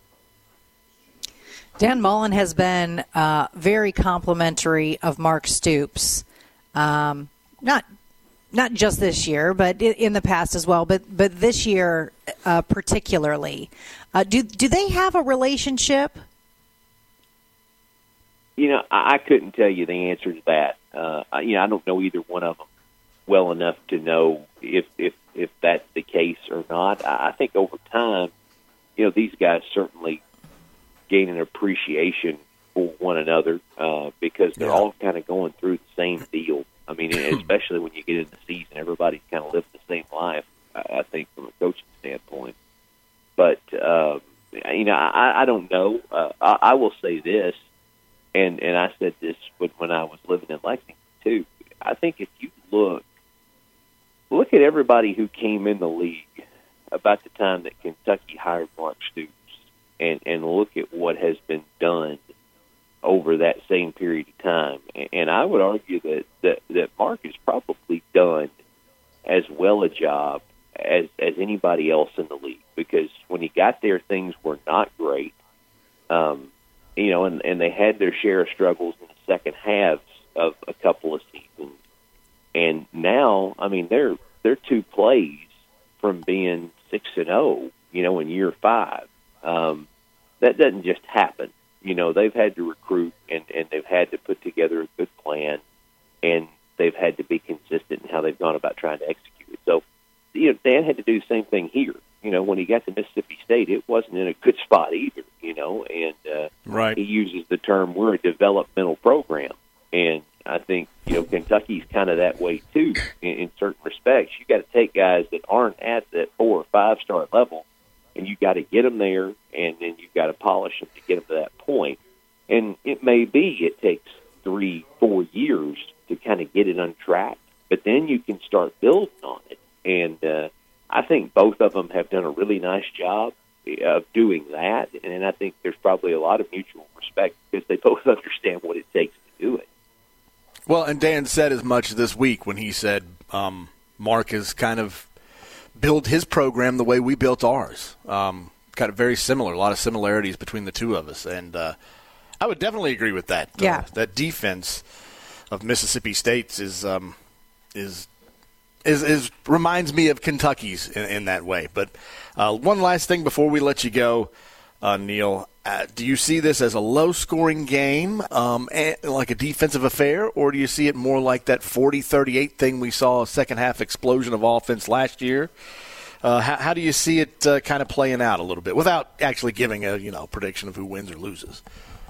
Dan Mullen has been very complimentary of Mark Stoops. Not just this year, but in the past as well. But this year particularly, do they have a relationship? I couldn't tell you the answer to that. I don't know either one of them well enough to know if that's the case or not. I think over time, these guys certainly gain an appreciation for one another because they're all kind of going through the same deal. I mean, especially when you get into the season, everybody's kind of living the same life, I think, from a coaching standpoint. But, I don't know. I will say this, and I said this when I was living in Lexington, too. I think if you look at everybody who came in the league about the time that Kentucky hired Mark Stoops and look at what has been done over that same period of time. And I would argue that Mark has probably done as well a job as anybody else in the league, because when he got there, things were not great. And they had their share of struggles in the second halves of a couple of seasons. And now, I mean, they're 2 plays from being 6-0, in year 5. That doesn't just happen. They've had to recruit and they've had to put together a good plan, and they've had to be consistent in how they've gone about trying to execute it. So, Dan had to do the same thing here. When he got to Mississippi State, it wasn't in a good spot either, and right. He uses the term, we're a developmental program. And I think, Kentucky's kind of that way too in certain respects. You got to take guys that aren't at that 4 or 5 star level, and you got to get them there, and then you've got to polish them to get them to that point. And it may be it takes 3-4 years to kind of get it on track, but then you can start building on it. And I think both of them have done a really nice job of doing that, and I think there's probably a lot of mutual respect because they both understand what it takes to do it. Well, and Dan said as much this week when he said Mark has kind of built his program the way we built ours. Kind of very similar, a lot of similarities between the two of us. And I would definitely agree with that. Yeah. That defense of Mississippi State's is reminds me of Kentucky's in that way. But one last thing before we let you go, Neil. Do you see this as a low-scoring game, like a defensive affair, or do you see it more like that 40-38 thing we saw, a second-half explosion of offense last year? How do you see it kind of playing out a little bit without actually giving a prediction of who wins or loses?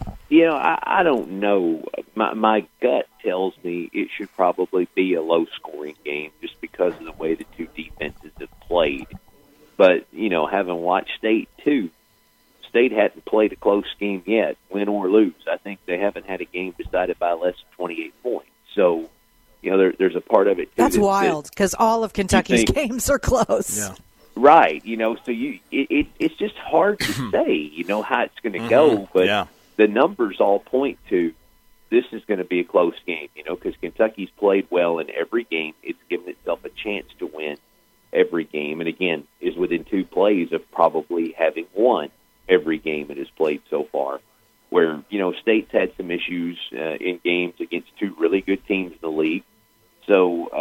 I don't know. My gut tells me it should probably be a low-scoring game just because of the way the two defenses have played. But, having watched State, too, State hadn't played a close game yet, win or lose. I think they haven't had a game decided by less than 28 points. So, there's a part of it, too. That's wild, because all of Kentucky's games are close. Yeah. Right. So it's just hard to say, how it's going to go. But the numbers all point to this is going to be a close game, because Kentucky's played well in every game. It's given itself a chance to win every game. And, again, is within 2 plays of probably having won every game it has played so far, where, State's had some issues in games against 2 really good teams in the league. So,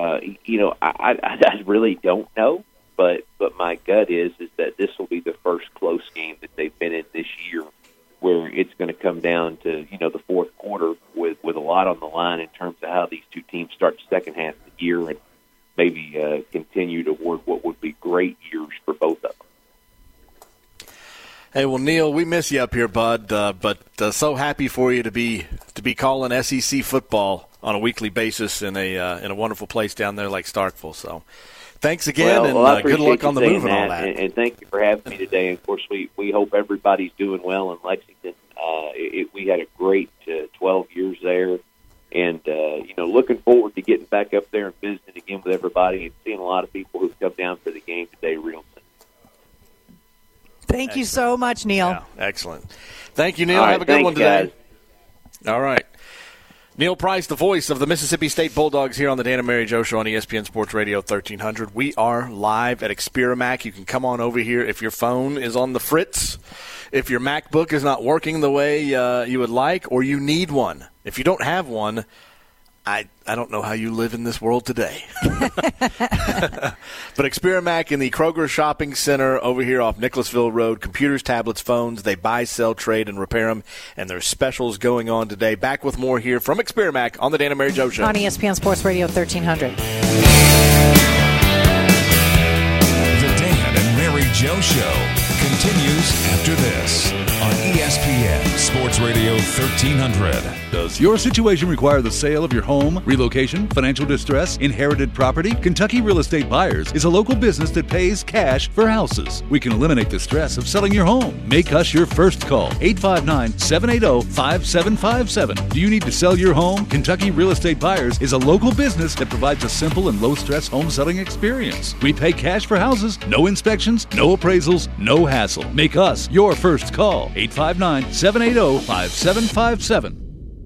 I really don't know, but my gut is that this will be the first close game that they've been in this year, where it's going to come down to, the fourth quarter with a lot on the line in terms of how these two teams start the second half of the year and maybe continue toward what would be great years for both of them. Hey, well, Neil, we miss you up here, bud, but so happy for you to be calling SEC football on a weekly basis in a wonderful place down there like Starkville. So thanks again, and good luck on the move and all that. And thank you for having me today. And, of course, we hope everybody's doing well in Lexington. We had a great 12 years there, and, looking forward to getting back up there and visiting again with everybody and seeing a lot of people who've come down for the game today real soon. Thank you so much, Neil. Yeah, excellent. Thank you, Neil. Right, have a good one today. Guys. All right. Neil Price, the voice of the Mississippi State Bulldogs here on the Dan and Mary Jo Show on ESPN Sports Radio 1300. We are live at Experamac. You can come on over here if your phone is on the fritz, if your MacBook is not working the way you would like, or you need one. If you don't have one, I don't know how you live in this world today. But Experamac in the Kroger Shopping Center over here off Nicholasville Road. Computers, tablets, phones. They buy, sell, trade, and repair them. And there's specials going on today. Back with more here from Experamac on the Dan and Mary Jo Show. On ESPN Sports Radio 1300. The Dan and Mary Jo Show continues after this on ESPN Sports Radio 1300. Does your situation require the sale of your home, relocation, financial distress, inherited property? Kentucky Real Estate Buyers is a local business that pays cash for houses. We can eliminate the stress of selling your home. Make us your first call. 859-780-5757. Do you need to sell your home? Kentucky Real Estate Buyers is a local business that provides a simple and low-stress home selling experience. We pay cash for houses, no inspections, no appraisals, no hassle. Make us your first call. 859-780-5757.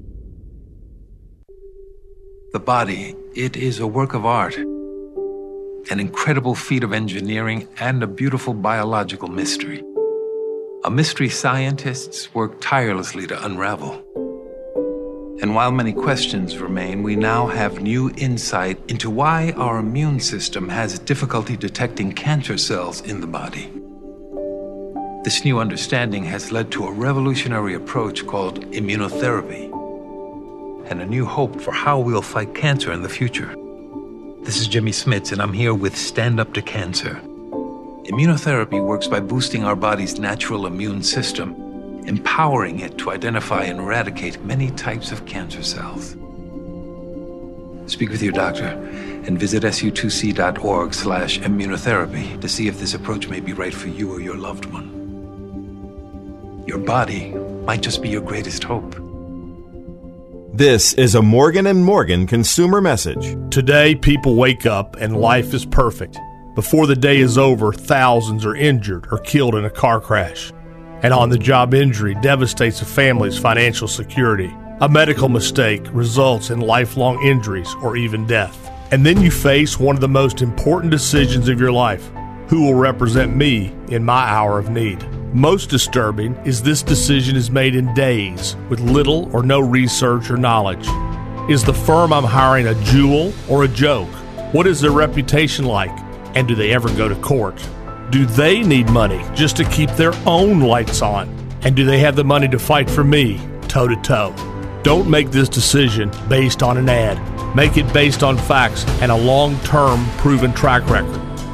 The body, it is a work of art, an incredible feat of engineering, and a beautiful biological mystery. A mystery scientists work tirelessly to unravel. And while many questions remain, we now have new insight into why our immune system has difficulty detecting cancer cells in the body. This new understanding has led to a revolutionary approach called immunotherapy, and a new hope for how we'll fight cancer in the future. This is Jimmy Smits, and I'm here with Stand Up to Cancer. Immunotherapy works by boosting our body's natural immune system, empowering it to identify and eradicate many types of cancer cells. Speak with your doctor and visit su2c.org/immunotherapy to see if this approach may be right for you or your loved one. Your body might just be your greatest hope. This is a Morgan & Morgan consumer message. Today, people wake up and life is perfect. Before the day is over, thousands are injured or killed in a car crash. An on-the-job injury devastates a family's financial security. A medical mistake results in lifelong injuries or even death. And then you face one of the most important decisions of your life. Who will represent me in my hour of need? Most disturbing is this decision is made in days with little or no research or knowledge. Is the firm I'm hiring a jewel or a joke? What is their reputation like? And do they ever go to court? Do they need money just to keep their own lights on? And do they have the money to fight for me, toe to toe? Don't make this decision based on an ad. Make it based on facts and a long-term proven track record.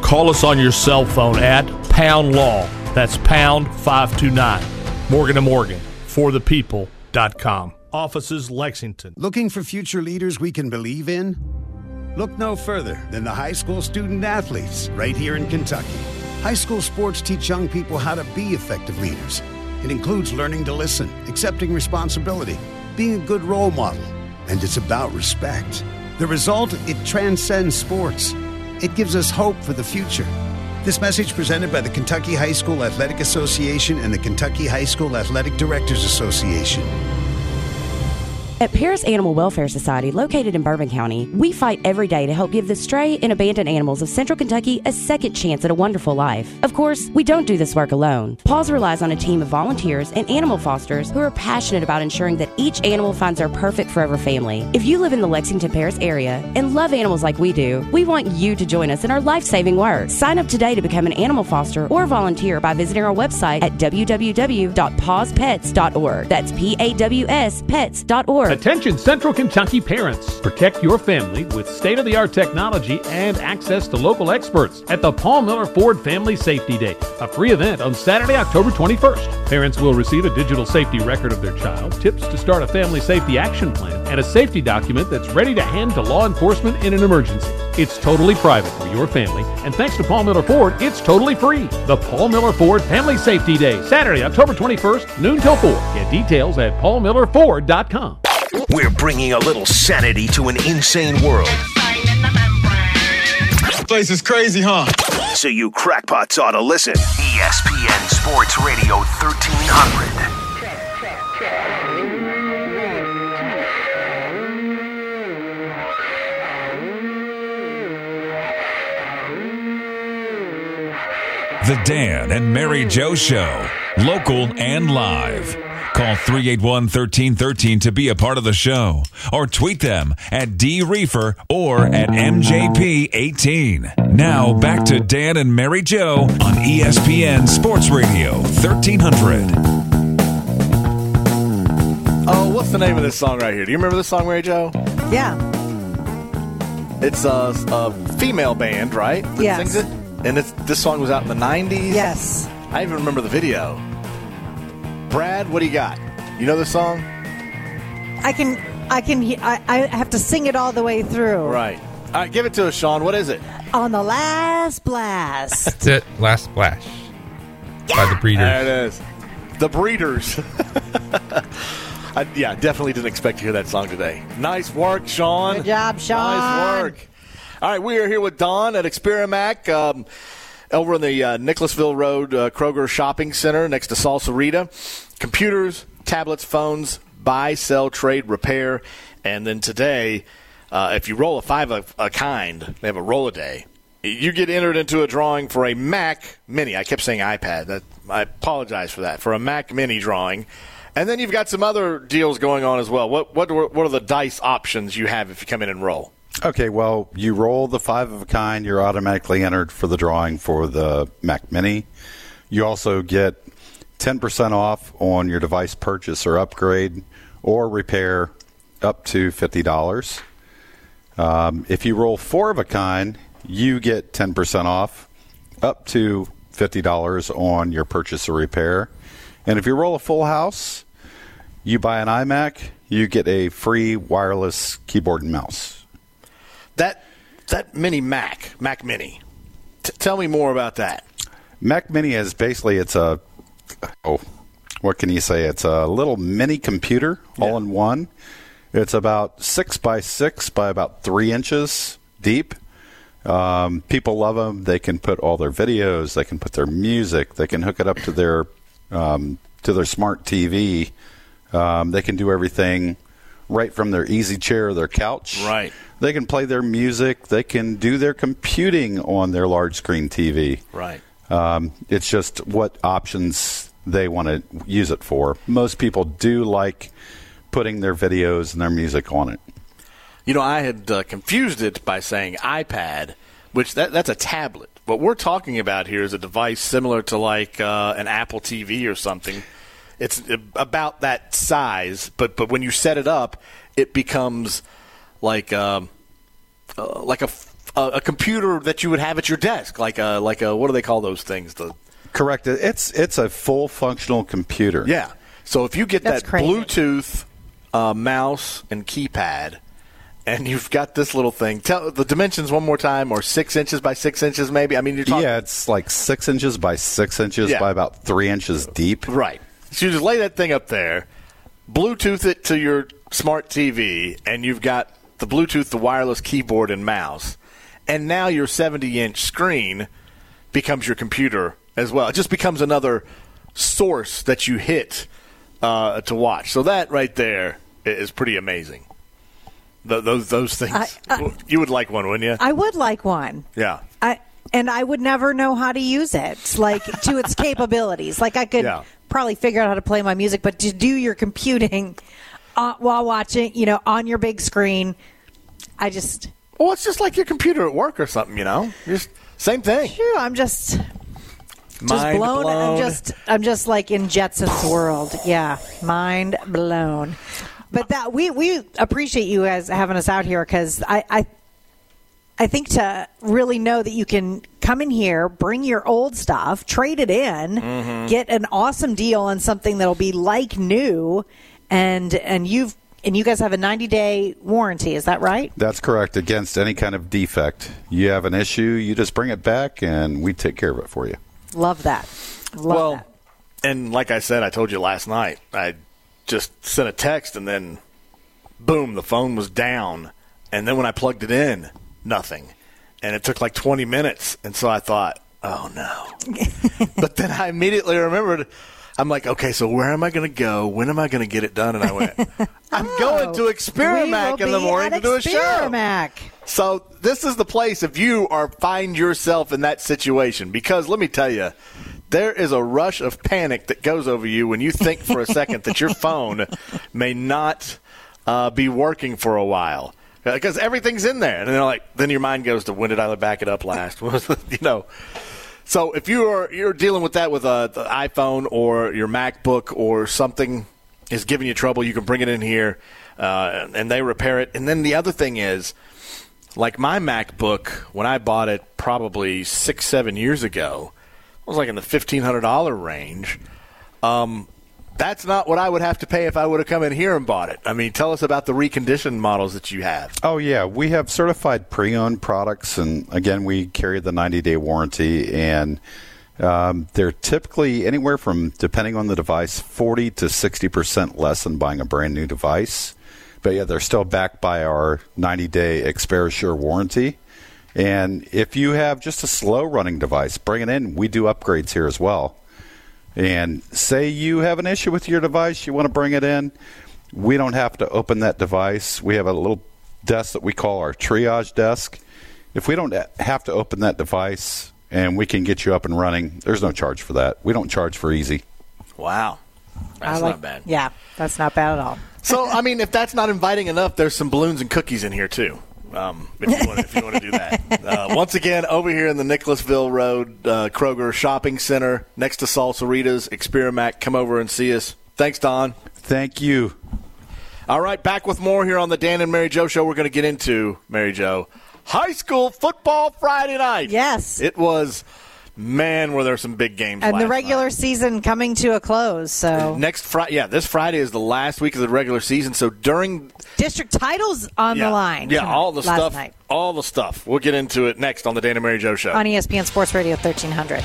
call us on your cell phone at Pound Law. That's Pound 529. Morgan & Morgan, forthepeople.com. Offices, Lexington. Looking for future leaders we can believe in? Look no further than the high school student athletes right here in Kentucky. High school sports teach young people how to be effective leaders. It includes learning to listen, accepting responsibility, being a good role model, and it's about respect. The result, it transcends sports. It gives us hope for the future. This message presented by the Kentucky High School Athletic Association and the Kentucky High School Athletic Directors Association. At Paris Animal Welfare Society, located in Bourbon County, we fight every day to help give the stray and abandoned animals of Central Kentucky a second chance at a wonderful life. Of course, we don't do this work alone. Paws relies on a team of volunteers and animal fosters who are passionate about ensuring that each animal finds their perfect forever family. If you live in the Lexington Paris area and love animals like we do, we want you to join us in our life-saving work. Sign up today to become an animal foster or volunteer by visiting our website at www.pawspets.org. That's PAWS pets.org. Attention Central Kentucky parents. Protect your family with state-of-the-art technology and access to local experts at the Paul Miller Ford Family Safety Day, a free event on Saturday, October 21st. Parents will receive a digital safety record of their child, tips to start a family safety action plan, and a safety document that's ready to hand to law enforcement in an emergency. It's totally private for your family, and thanks to Paul Miller Ford, it's totally free. The Paul Miller Ford Family Safety Day, Saturday, October 21st, noon till 4. Get details at paulmillerford.com. We're bringing a little sanity to an insane world. This place is crazy, huh? So you crackpots ought to listen. ESPN Sports Radio 1300. The Dan and Mary Jo Show, local and live. Call 381-1313 to be a part of the show, or tweet them at DReefer or at MJP18. Now back to Dan and Mary Jo on ESPN Sports Radio 1300. Oh, what's the name of this song right here? Do you remember this song, Mary Jo? Yeah. It's a female band, right? That Yes. sings it? And this song was out in the 90s? Yes. I even remember the video. Brad, what do you got? You know this song? I have to sing it all the way through. Right. All right, give it to us, Sean. What is it? On the last blast. That's it. Last Splash. By the Breeders. There it is. The Breeders. I definitely didn't expect to hear that song today. Nice work, Sean. Good job, Sean. Nice work. All right, we are here with Don at Experamac. Over in the Nicholasville Road Kroger Shopping Center next to Salsarita. Computers, tablets, phones, buy, sell, trade, repair. And then today, if you roll a 5 of a kind, they have a roll a day, you get entered into a drawing for a Mac Mini. I kept saying iPad. I apologize for that. For a Mac Mini drawing. And then you've got some other deals going on as well. What are the dice options you have if you come in and roll? Okay, well, you roll the 5 of a kind, you're automatically entered for the drawing for the Mac Mini. You also get 10% off on your device purchase or upgrade or repair up to $50. If you roll 4 of a kind, you get 10% off up to $50 on your purchase or repair. And if you roll a full house, you buy an iMac, you get a free wireless keyboard and mouse. That mini Mac Mini, tell me more about that. Mac Mini is basically, what can you say? It's a little mini computer all in one. It's about 6 by 6 by about 3 inches deep. People love them. They can put all their videos. They can put their music. They can hook it up to their smart TV. They can do everything right from their easy chair or their couch. Right. They can play their music. They can do their computing on their large screen TV. Right. It's just what options they want to use it for. Most people do like putting their videos and their music on it. You know, I had confused it by saying iPad, which that's a tablet. What we're talking about here is a device similar to like an Apple TV or something. It's about that size, but when you set it up, it becomes like a a computer that you would have at your desk, like a what do they call those things? Correct. It's a full functional computer. Yeah. So if you get That's that crazy. Bluetooth mouse and keypad, and you've got this little thing, tell the dimensions one more time, or 6 inches by 6 inches, maybe. I mean, you're talking. Yeah, it's like 6 inches by 6 inches by about 3 inches deep. Right. So you just lay that thing up there, Bluetooth it to your smart TV, and you've got the Bluetooth, the wireless keyboard and mouse, and now your 70-inch screen becomes your computer as well. It just becomes another source that you hit to watch. So that right there is pretty amazing. Those things. You would like one, wouldn't you? I would like one. Yeah. And I would never know how to use it, like to its capabilities. Like I could probably figure out how to play my music, but to do your computing while watching, on your big screen, I just. Well, it's just like your computer at work or something, Just same thing. Sure, I'm just blown. I'm just like in Jetsons world. Yeah, mind blown. But that we appreciate you guys having us out here, because I think to really know that you can come in here, bring your old stuff, trade it in, get an awesome deal on something that'll be like new, and you guys have a 90-day warranty. Is that right? That's correct. Against any kind of defect, you have an issue, you just bring it back, and we take care of it for you. Love that. Love that. And like I said, I told you last night, I just sent a text, and then boom, the phone was down, and then when I plugged it in, nothing. And it took like 20 minutes, and so I thought, oh no. But then I immediately remembered, I'm like, okay, so where am I going to go? When am I going to get it done? And I went, I'm going to Experamac in the morning to do a show. So this is the place if you find yourself in that situation, because let me tell you, there is a rush of panic that goes over you when you think for a second that your phone may not be working for a while, because everything's in there, and then your mind goes to, when did I back it up last? So if you're dealing with that with the iPhone or your MacBook, or something is giving you trouble, you can bring it in here and they repair it. And then the other thing is, like my MacBook, when I bought it probably 6-7 years ago, it was like in the $1,500 range. That's not what I would have to pay if I would have come in here and bought it. I mean, tell us about the reconditioned models that you have. Oh, yeah. We have certified pre-owned products, and, again, we carry the 90-day warranty, and they're typically anywhere from, depending on the device, 40 to 60% less than buying a brand-new device. But, yeah, they're still backed by our 90-day Xperassure warranty. And if you have just a slow-running device, bring it in. We do upgrades here as well. And say you have an issue with your device, you want to bring it in, we don't have to open that device. We have a little desk that we call our triage desk. If we don't have to open that device and we can get you up and running, there's no charge for that. We don't charge for easy. Wow. That's not bad. Yeah, that's not bad at all. So, I mean, if that's not inviting enough, there's some balloons and cookies in here, too. If you want to do that. Once again, over here in the Nicholasville Road Kroger Shopping Center, next to Salsaritas, Experamac. Come over and see us. Thanks, Don. Thank you. All right, back with more here on the Dan and Mary Jo Show. We're going to get into, Mary Jo, high school football Friday night. Yes. It was, man, were there some big games and last the regular night. Season coming to a close. So next Friday, this Friday is the last week of the regular season. So during district titles on the line. Yeah, all the last stuff. Night. All the stuff. We'll get into it next on the Dan and Mary Jo Show. On ESPN Sports Radio 1300.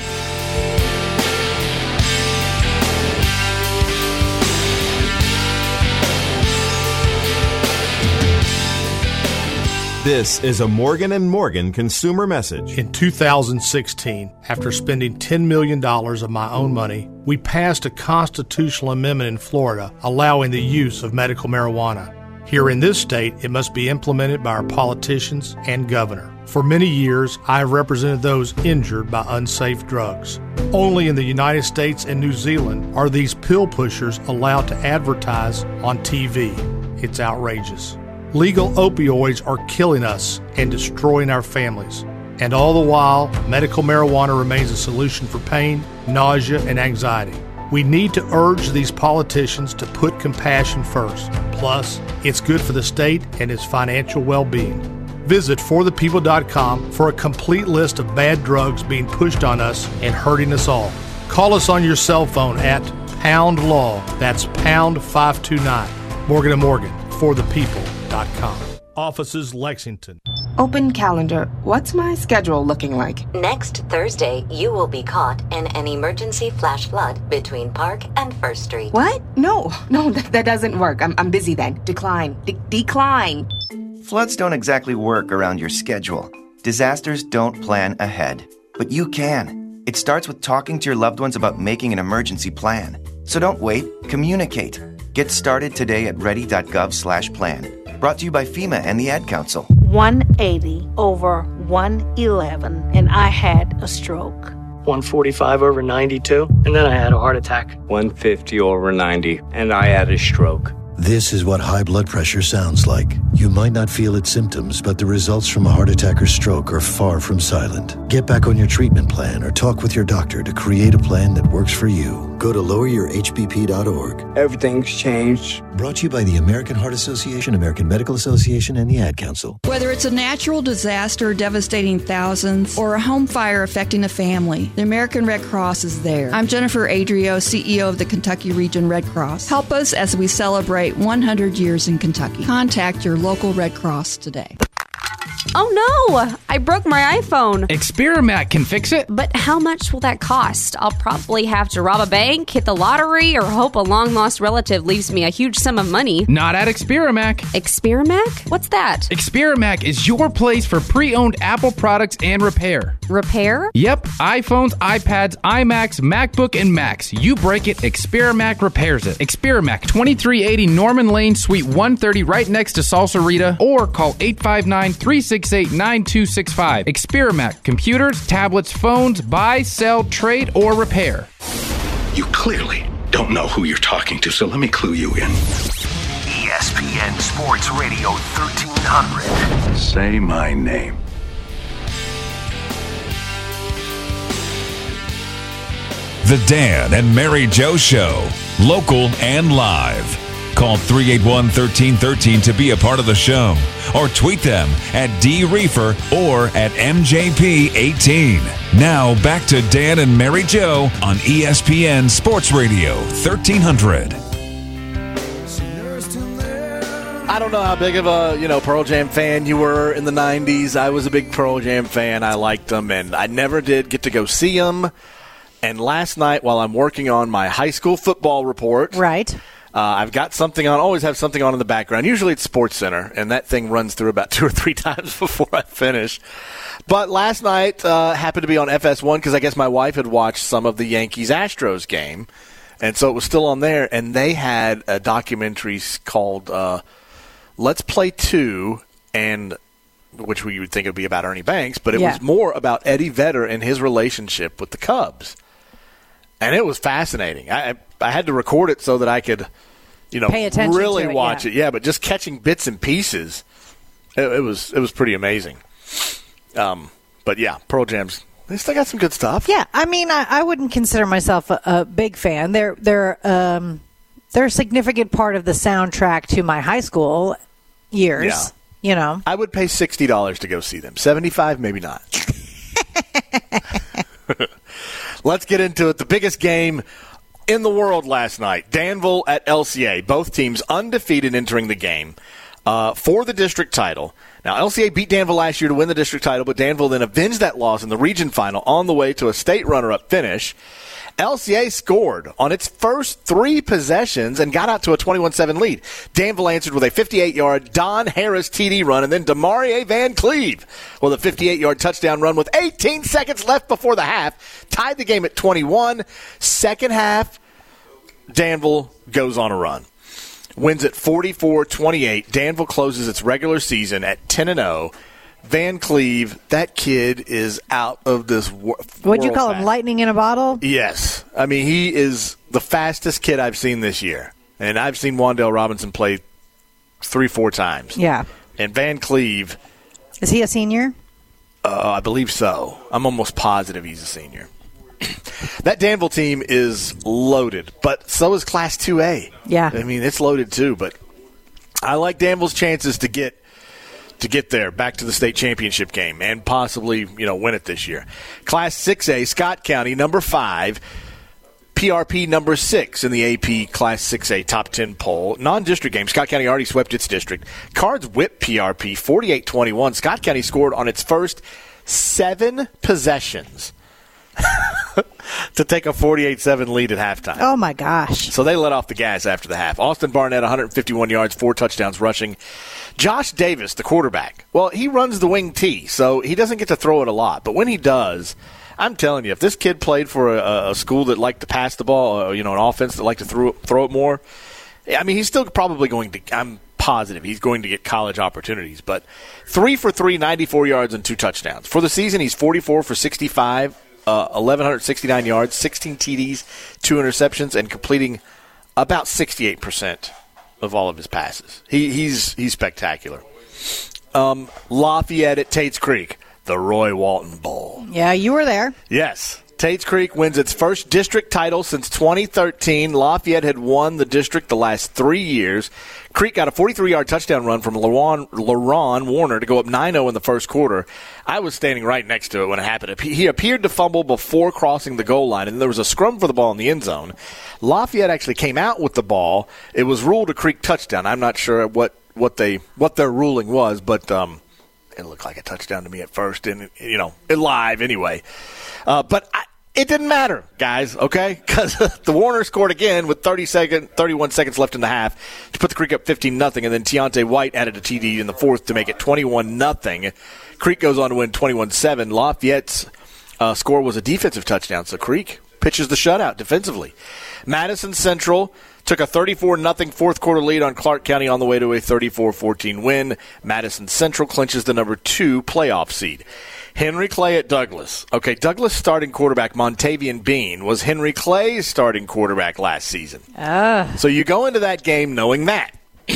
This is a Morgan & Morgan consumer message. In 2016, after spending $10 million of my own money, we passed a constitutional amendment in Florida allowing the use of medical marijuana. Here in this state, it must be implemented by our politicians and governor. For many years, I have represented those injured by unsafe drugs. Only in the United States and New Zealand are these pill pushers allowed to advertise on TV. It's outrageous. Legal opioids are killing us and destroying our families. And all the while, medical marijuana remains a solution for pain, nausea, and anxiety. We need to urge these politicians to put compassion first. Plus, it's good for the state and its financial well-being. Visit forthepeople.com for a complete list of bad drugs being pushed on us and hurting us all. Call us on your cell phone at Pound Law. That's pound 529. Morgan & Morgan, forthepeople.com. Offices Lexington. Open calendar. What's my schedule looking like? Next Thursday, you will be caught in an emergency flash flood between Park and First Street. What? No, that doesn't work. I'm busy then. Decline. Decline. Floods don't exactly work around your schedule. Disasters don't plan ahead. But you can. It starts with talking to your loved ones about making an emergency plan. So don't wait. Communicate. Get started today at ready.gov/plan. Brought to you by FEMA and the Ad Council. 180 over 111, and I had a stroke. 145 over 92, and then I had a heart attack. 150 over 90, and I had a stroke. This is what high blood pressure sounds like. You might not feel its symptoms, but the results from a heart attack or stroke are far from silent. Get back on your treatment plan or talk with your doctor to create a plan that works for you. Go to loweryourhbp.org. Everything's changed. Brought to you by the American Heart Association, American Medical Association, and the Ad Council. Whether it's a natural disaster devastating thousands or a home fire affecting a family, the American Red Cross is there. I'm Jennifer Adrio, CEO of the Kentucky Region Red Cross. Help us as we celebrate 100 years in Kentucky. Contact your local Red Cross today. Oh no! I broke my iPhone. Experamac can fix it. But how much will that cost? I'll probably have to rob a bank, hit the lottery, or hope a long-lost relative leaves me a huge sum of money. Not at Experamac. Experamac? What's that? Experamac is your place for pre-owned Apple products and repair. Repair? Yep. iPhones, iPads, iMacs, MacBook, and Macs. You break it, Experamac repairs it. Experamac, 2380 Norman Lane, Suite 130, right next to Salsarita, or call 859-368-9265. Experamac, computers, tablets, phones, buy, sell, trade, or repair. You clearly don't know who you're talking to, so let me clue you in. ESPN Sports Radio 1300. Say my name. The Dan and Mary Jo Show, local and live. Call 381-1313 to be a part of the show, or tweet them at DReefer or at MJP18. Now back to Dan and Mary Jo on ESPN Sports Radio 1300. I don't know how big of a Pearl Jam fan you were in the 90s. I was a big Pearl Jam fan. I liked them, and I never did get to go see them. And last night, while I'm working on my high school football report, right, I've got something on. Always have something on in the background. Usually it's Sports Center, and that thing runs through about 2 or 3 times before I finish. But last night happened to be on FS1 because I guess my wife had watched some of the Yankees-Astros game, and so it was still on there. And they had a documentary called Let's Play 2, and which we would think it would be about Ernie Banks, but it was more about Eddie Vedder and his relationship with the Cubs. And it was fascinating. I had to record it so that I could, pay attention really to it, watch it. Yeah, but just catching bits and pieces, it was pretty amazing. But yeah, Pearl Jam's, they still got some good stuff. Yeah, I mean, I wouldn't consider myself a big fan. They're a significant part of the soundtrack to my high school years. Yeah. I would pay $60 to go see them. $75, maybe not. Let's get into it. The biggest game in the world last night. Danville at LCA. Both teams undefeated entering the game for the district title. Now, LCA beat Danville last year to win the district title, but Danville then avenged that loss in the region final on the way to a state runner-up finish. LCA scored on its first 3 possessions and got out to a 21-7 lead. Danville answered with a 58-yard Don Harris TD run, and then Demarie Van Cleve with a 58-yard touchdown run with 18 seconds left before the half. Tied the game at 21. Second half, Danville goes on a run. Wins at 44-28. Danville closes its regular season at 10-0. Van Cleve, that kid is out of this world. What'd you call him, lightning in a bottle? Yes. I mean, he is the fastest kid I've seen this year. And I've seen Wandale Robinson play 3-4 times. Yeah. And Van Cleve. Is he a senior? I believe so. I'm almost positive he's a senior. That Danville team is loaded, but so is Class 2A. Yeah. I mean, it's loaded too, but I like Danville's chances to get to get there, back to the state championship game, and possibly, win it this year. Class 6A, Scott County, number 5. PRP number 6 in the AP Class 6A Top 10 poll. Non-district game. Scott County already swept its district. Cards whipped PRP 48-21. Scott County scored on its first 7 possessions to take a 48-7 lead at halftime. Oh, my gosh. So they let off the gas after the half. Austin Barnett, 151 yards, 4 touchdowns rushing. Josh Davis, the quarterback, well, he runs the wing T, so he doesn't get to throw it a lot. But when he does, I'm telling you, if this kid played for a school that liked to pass the ball, an offense that liked to throw it more, I mean, he's still probably going to, I'm positive, he's going to get college opportunities. But 3 for 3, 94 yards and 2 touchdowns. For the season, he's 44 for 65, 1,169 yards, 16 TDs, 2 interceptions, and completing about 68% of all of his passes. He's spectacular. Lafayette at Tates Creek. The Roy Walton Bowl. Yeah, you were there. Yes. Tates Creek wins its first district title since 2013. Lafayette had won the district the last 3 years. Creek got a 43-yard touchdown run from LaRon Warner to go up 9-0 in the first quarter. I was standing right next to it when it happened. He appeared to fumble before crossing the goal line, and there was a scrum for the ball in the end zone. Lafayette actually came out with the ball. It was ruled a Creek touchdown. I'm not sure what their ruling was, but it looked like a touchdown to me at first, and live anyway. But it didn't matter, guys. Okay, because the Warner scored again with 31 seconds left in the half to put the Creek up 15-0, and then Deontay White added a TD in the fourth to make it 21-0. Creek goes on to win 21-7. Lafayette's score was a defensive touchdown, so Creek pitches the shutout defensively. Madison Central took a 34-0 fourth quarter lead on Clark County on the way to a 34-14 win. Madison Central clinches the number 2 playoff seed. Henry Clay at Douglas. Okay, Douglas starting quarterback Montavian Bean was Henry Clay's starting quarterback last season. So you go into that game knowing that.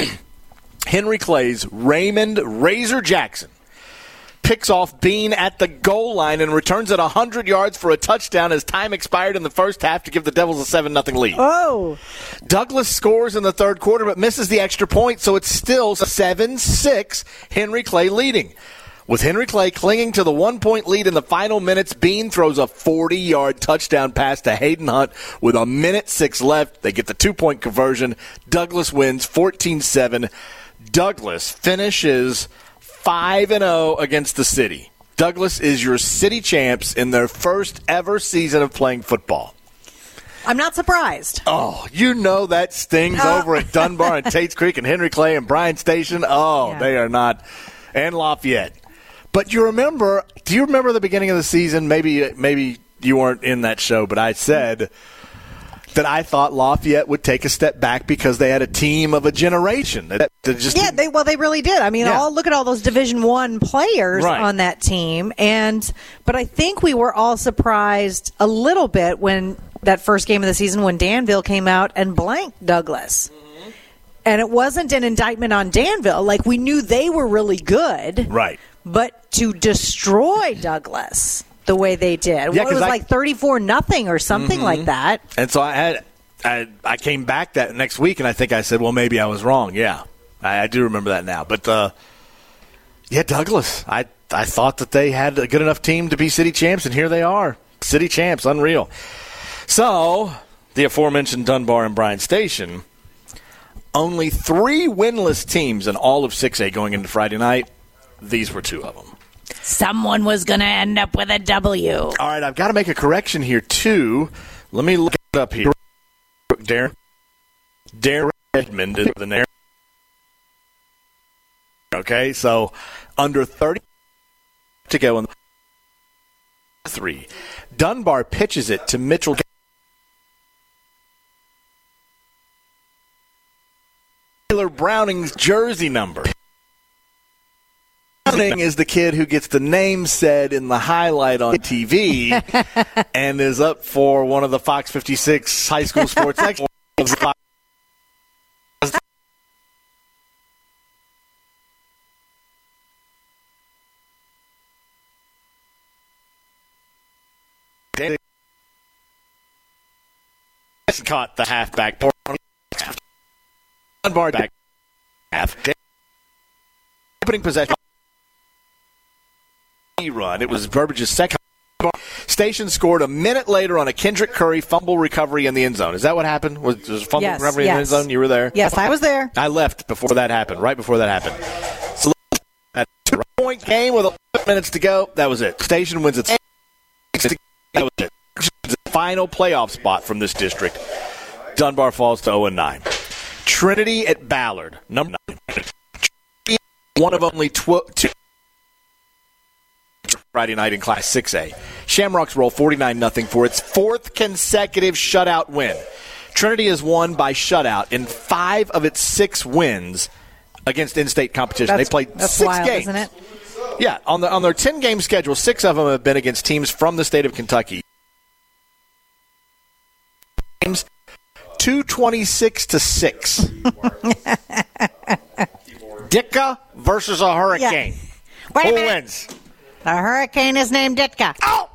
Henry Clay's Raymond Razor Jackson picks off Bean at the goal line and returns it 100 yards for a touchdown as time expired in the first half to give the Devils a 7-0 lead. Oh. Douglas scores in the third quarter but misses the extra point, so it's still 7-6, Henry Clay leading. With Henry Clay clinging to the 1-point lead in the final minutes, Bean throws a 40-yard touchdown pass to Hayden Hunt with 1:06 left. They get the 2-point conversion. Douglas wins 14-7. Douglas finishes 5-0 against the city. Douglas is your city champs in their first ever season of playing football. I'm not surprised. Oh, that stings over at Dunbar and Tates Creek and Henry Clay and Bryan Station. Oh, yeah. They are not. And Lafayette. But do you remember the beginning of the season? Maybe you weren't in that show, but I said that I thought Lafayette would take a step back because they had a team of a generation. They really did. I mean, look at all those Division I players on that team. But I think we were all surprised a little bit when that first game of the season when Danville came out and blanked Douglas. Mm-hmm. And it wasn't an indictment on Danville. Like, we knew they were really good. Right. But to destroy Douglas the way they did, it was like 34-0 or something like that. And so I came back that next week, and I think I said, well, maybe I was wrong. Yeah, I do remember that now. But, Douglas, I thought that they had a good enough team to be city champs, and here they are. City champs, unreal. So, the aforementioned Dunbar and Bryan Station, only 3 winless teams in all of 6A going into Friday night. These were 2 of them. Someone was going to end up with a W. All right, I've got to make a correction here, too. Let me look it up here. Darren Redmond is the name. Okay, so under 30 to go in 3. Dunbar pitches it to Mitchell Taylor Browning's jersey number. Browning is the kid who gets the name said in the highlight on TV and is up for one of the Fox 56 high school sports excellence. Caught the halfback. Dunbar back half. Opening possession. run. It was Burbage's second. Station scored a minute later on a Kendrick Curry fumble recovery in the end zone. Is that what happened? Was a fumble recovery in the end zone? You were there? Yes, I was there. I left before that happened, right before that happened. So a 2-point game with 11 minutes to go. That was it. Station wins its that was it. The final playoff spot from this district. Dunbar falls to 0-9. Trinity at Ballard, number 9. One of only 2 Friday night in Class 6A. Shamrocks roll 49-0 for its 4th consecutive shutout win. Trinity has won by shutout in 5 of its 6 wins against in-state competition. They played 6 wild, games. Isn't it? Yeah, on their 10-game schedule, 6 of them have been against teams from the state of Kentucky. Games 226-6. Ditka versus a Hurricane. Yeah. Wait a Who minute. wins? The Hurricane is named Ditka. All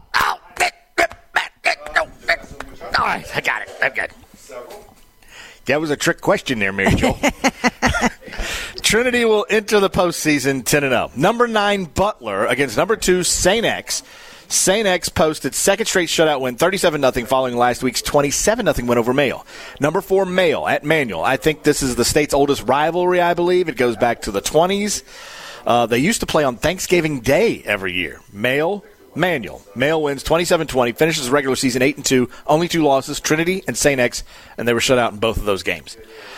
right, I got it. I'm good. That was a trick question there, Mary Jo. Trinity will enter the postseason 10-0. Number 9, Butler against number 2, St. X. St. X posted second straight shutout win, 37-0, following last week's 27-0 win over Mayo. Number 4, Mayo at Manual. I think this is the state's oldest rivalry, I believe. It goes back to the 20s. They used to play on Thanksgiving Day every year. Manual. Mayo wins 27-20, finishes the regular season 8-2, only 2 losses, Trinity and St. X, and they were shut out in both of those games.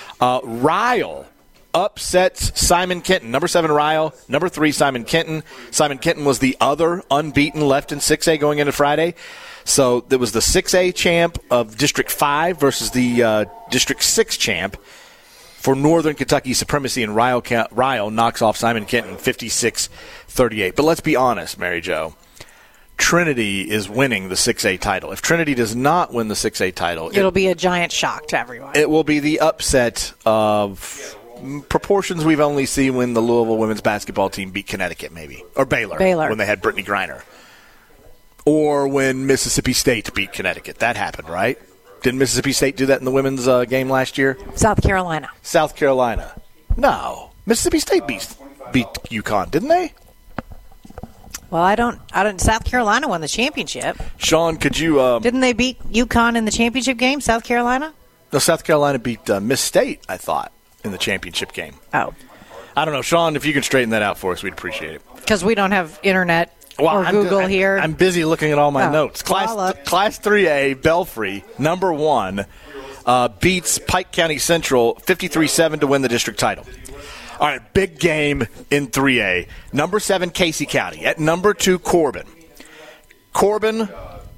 Ryle upsets Simon Kenton. Number 7, Ryle. Number 3, Simon Kenton. Simon Kenton was the other unbeaten left in 6A going into Friday. So there was the 6A champ of District 5 versus the District 6 champ for Northern Kentucky supremacy, and Ryle knocks off Simon Kenton 56-38. But let's be honest, Mary Jo. Trinity is winning the 6A title. If Trinity does not win the 6A title, it'll be a giant shock to everyone. It will be the upset of proportions we've only seen when the Louisville women's basketball team beat Connecticut, maybe. Or Baylor. when they had Brittany Griner. Or when Mississippi State beat Connecticut. That happened, right? Didn't Mississippi State do that in the women's game last year? South Carolina. No. Mississippi State beat UConn, didn't they? Well, I don't. South Carolina won the championship. Sean, could you? Didn't they beat UConn in the championship game? South Carolina? No, South Carolina beat Miss State, I thought, in the championship game. Oh, I don't know, Sean. If you can straighten that out for us, we'd apprciate it. Because we don't have internet or Google here. I'm busy looking at all my notes. Class 3A, Belfry, number 1, beats Pike County Central 53-7 to win the district title. All right, big game in 3A. Number 7, Casey County. At number 2, Corbin. Corbin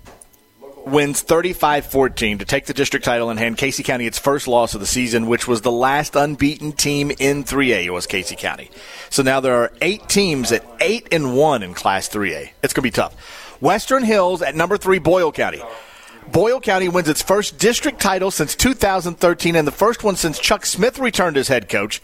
wins 35-14 to take the district title and hand Casey County its first loss of the season, which was the last unbeaten team in 3A. It was Casey County. So now there are 8 teams at 8-1 in Class 3A. It's going to be tough. Western Hills at number 3, Boyle County. Boyle County wins its first district title since 2013 and the first one since Chuck Smith returned as head coach.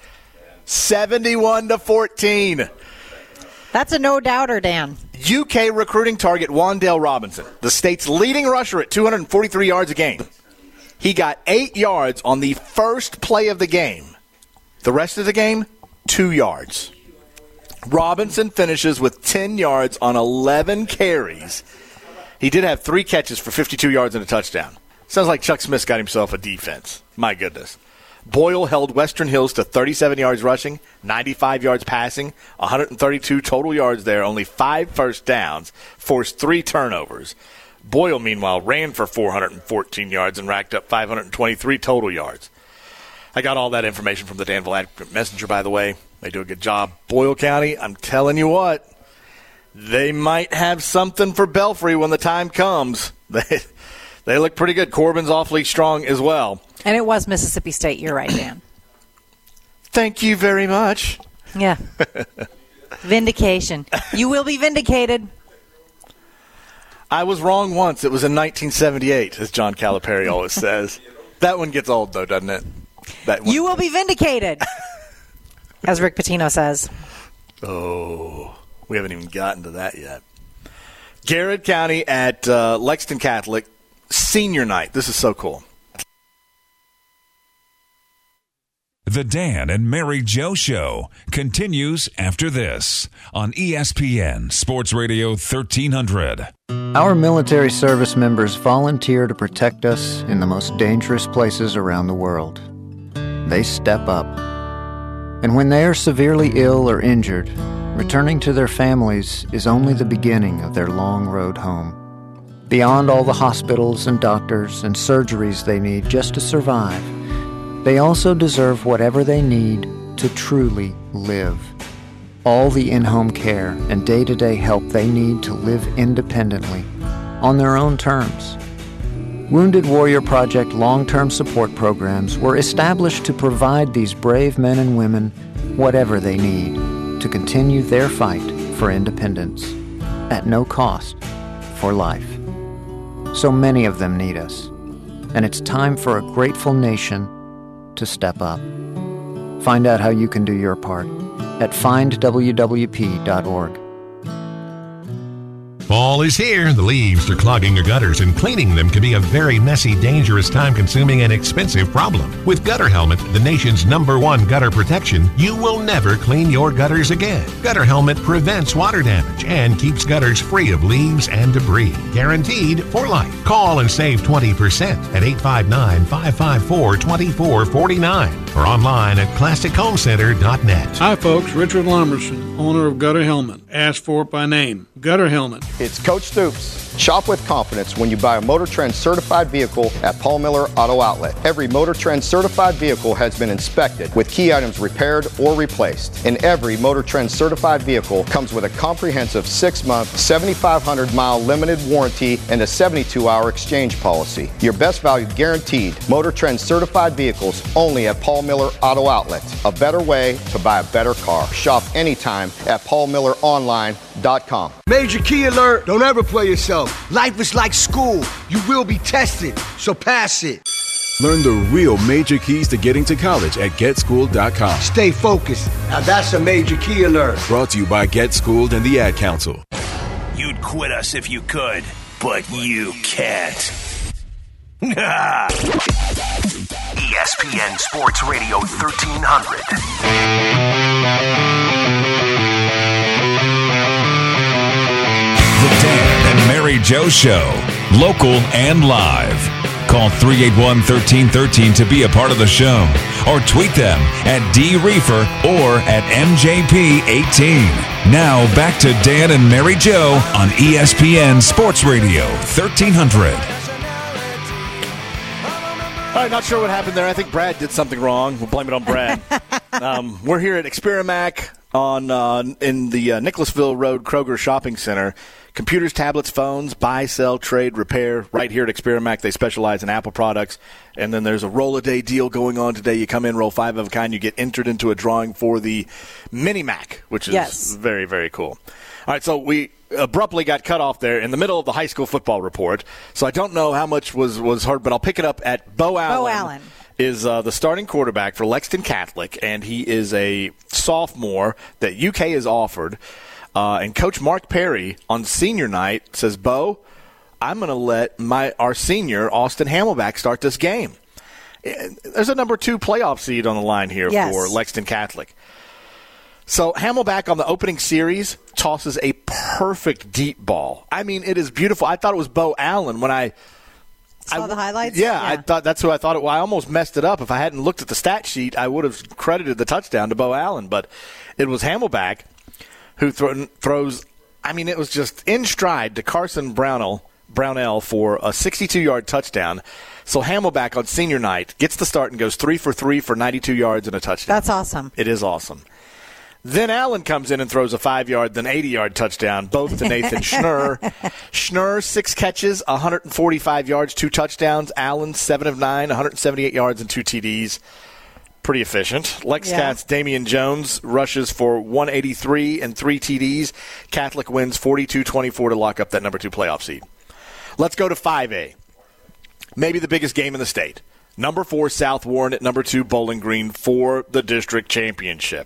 71-14. That's a no-doubter, Dan. UK recruiting target Wandale Robinson, the state's leading rusher at 243 yards a game. He got 8 yards on the first play of the game. The rest of the game, 2 yards. Robinson finishes with 10 yards on 11 carries. He did have 3 catches for 52 yards and a touchdown. Sounds like Chuck Smith's got himself a defense. My goodness. Boyle held Western Hills to 37 yards rushing, 95 yards passing, 132 total yards there, only 5 first downs, forced 3 turnovers. Boyle, meanwhile, ran for 414 yards and racked up 523 total yards. I got all that information from the Danville Advocate-Messenger, by the way. They do a good job. Boyle County, I'm telling you what, they might have something for Belfry when the time comes. They look pretty good. Corbin's awfully strong as well. And it was Mississippi State. You're right, Dan. Thank you very much. Yeah. Vindication. You will be vindicated. I was wrong once. It was in 1978, as John Calipari always says. That one gets old, though, doesn't it? You will be vindicated, as Rick Pitino says. Oh, we haven't even gotten to that yet. Garrett County at Lexington Catholic, senior night. This is so cool. The Dan and Mary Joe Show continues after this on ESPN Sports Radio 1300. Our military service members volunteer to protect us in the most dangerous places around the world. They step up. And when they are severely ill or injured, returning to their families is only the beginning of their long road home. Beyond all the hospitals and doctors and surgeries they need just to survive, they also deserve whatever they need to truly live. All the in-home care and day-to-day help they need to live independently, on their own terms. Wounded Warrior Project long-term support programs were established to provide these brave men and women whatever they need to continue their fight for independence, at no cost, for life. So many of them need us, and it's time for a grateful nation to step up. Find out how you can do your part at findwwp.org. Fall is here. The leaves are clogging your gutters, and cleaning them can be a very messy, dangerous, time-consuming, and expensive problem. With Gutter Helmet, the nation's #1 gutter protection, you will never clean your gutters again. Gutter Helmet prevents water damage and keeps gutters free of leaves and debris. Guaranteed for life. Call and save 20% at 859-554-2449 or online at classichomecenter.net. Hi, folks. Richard Lumberson, owner of Gutter Helmet. Ask for it by name. Gutter Helmet. It's Coach Stoops. Shop with confidence when you buy a Motor Trend certified vehicle at Paul Miller Auto Outlet. Every Motor Trend certified vehicle has been inspected with key items repaired or replaced. And every Motor Trend certified vehicle comes with a comprehensive 6-month, 7,500-mile limited warranty and a 72-hour exchange policy. Your best value guaranteed. Motor Trend certified vehicles only at Paul Miller Auto Outlet. A better way to buy a better car. Shop anytime at paulmilleronline.com. Major key alert. Don't ever play yourself. Life is like school. You will be tested, so pass it. Learn the real major keys to getting to college at GetSchooled.com. Stay focused. Now that's a major key alert. Brought to you by Get Schooled and the Ad Council. You'd quit us if you could, but you can't. ESPN Sports Radio 1300. The Dan and Mary Joe Show, local and live. Call 381-1313 to be a part of the show, or tweet them at DReefer or at MJP18. Now back to Dan and Mary Joe on ESPN Sports Radio 1300. All right, not sure what happened there. I think Brad did something wrong. We'll blame it on Brad. We're here at Experamac in the Nicholasville Road Kroger Shopping Center. Computers, tablets, phones, buy, sell, trade, repair. Right here at Experamac, they specialize in Apple products. And then there's a roll-a-day deal going on today. You come in, roll 5 of a kind, you get entered into a drawing for the Mini Mac, which is very, very cool. All right, so we abruptly got cut off there in the middle of the high school football report. So I don't know how much was heard, but I'll pick it up at Bo Allen. Is the starting quarterback for Lexington Catholic, and he is a sophomore that UK has offered. And Coach Mark Perry on senior night says, Bo, I'm going to let our senior, Austin Hamelback, start this game. There's a number 2 playoff seed on the line here for Lexington Catholic. So Hamelback on the opening series tosses a perfect deep ball. I mean, it is beautiful. I thought it was Bo Allen when I saw the highlights? Yeah, I thought that's who I thought it was. I almost messed it up. If I hadn't looked at the stat sheet, I would have credited the touchdown to Bo Allen. But it was Hamelback who throws, I mean, it was just in stride to Carson Brownell for a 62-yard touchdown. So Hamelback on senior night gets the start and goes 3 for 3 for 92 yards and a touchdown. That's awesome. It is awesome. Then Allen comes in and throws a 5-yard, then 80-yard touchdown, both to Nathan Schnurr. Schnurr, 6 catches, 145 yards, 2 touchdowns. Allen, 7 of 9, 178 yards and 2 TDs. Pretty efficient. Cats' Damian Jones rushes for 183 and 3 TDs. Catholic wins 42-24 to lock up that number 2 playoff seed. Let's go to 5A. Maybe the biggest game in the state. Number 4, South Warren at number 2, Bowling Green for the district championship.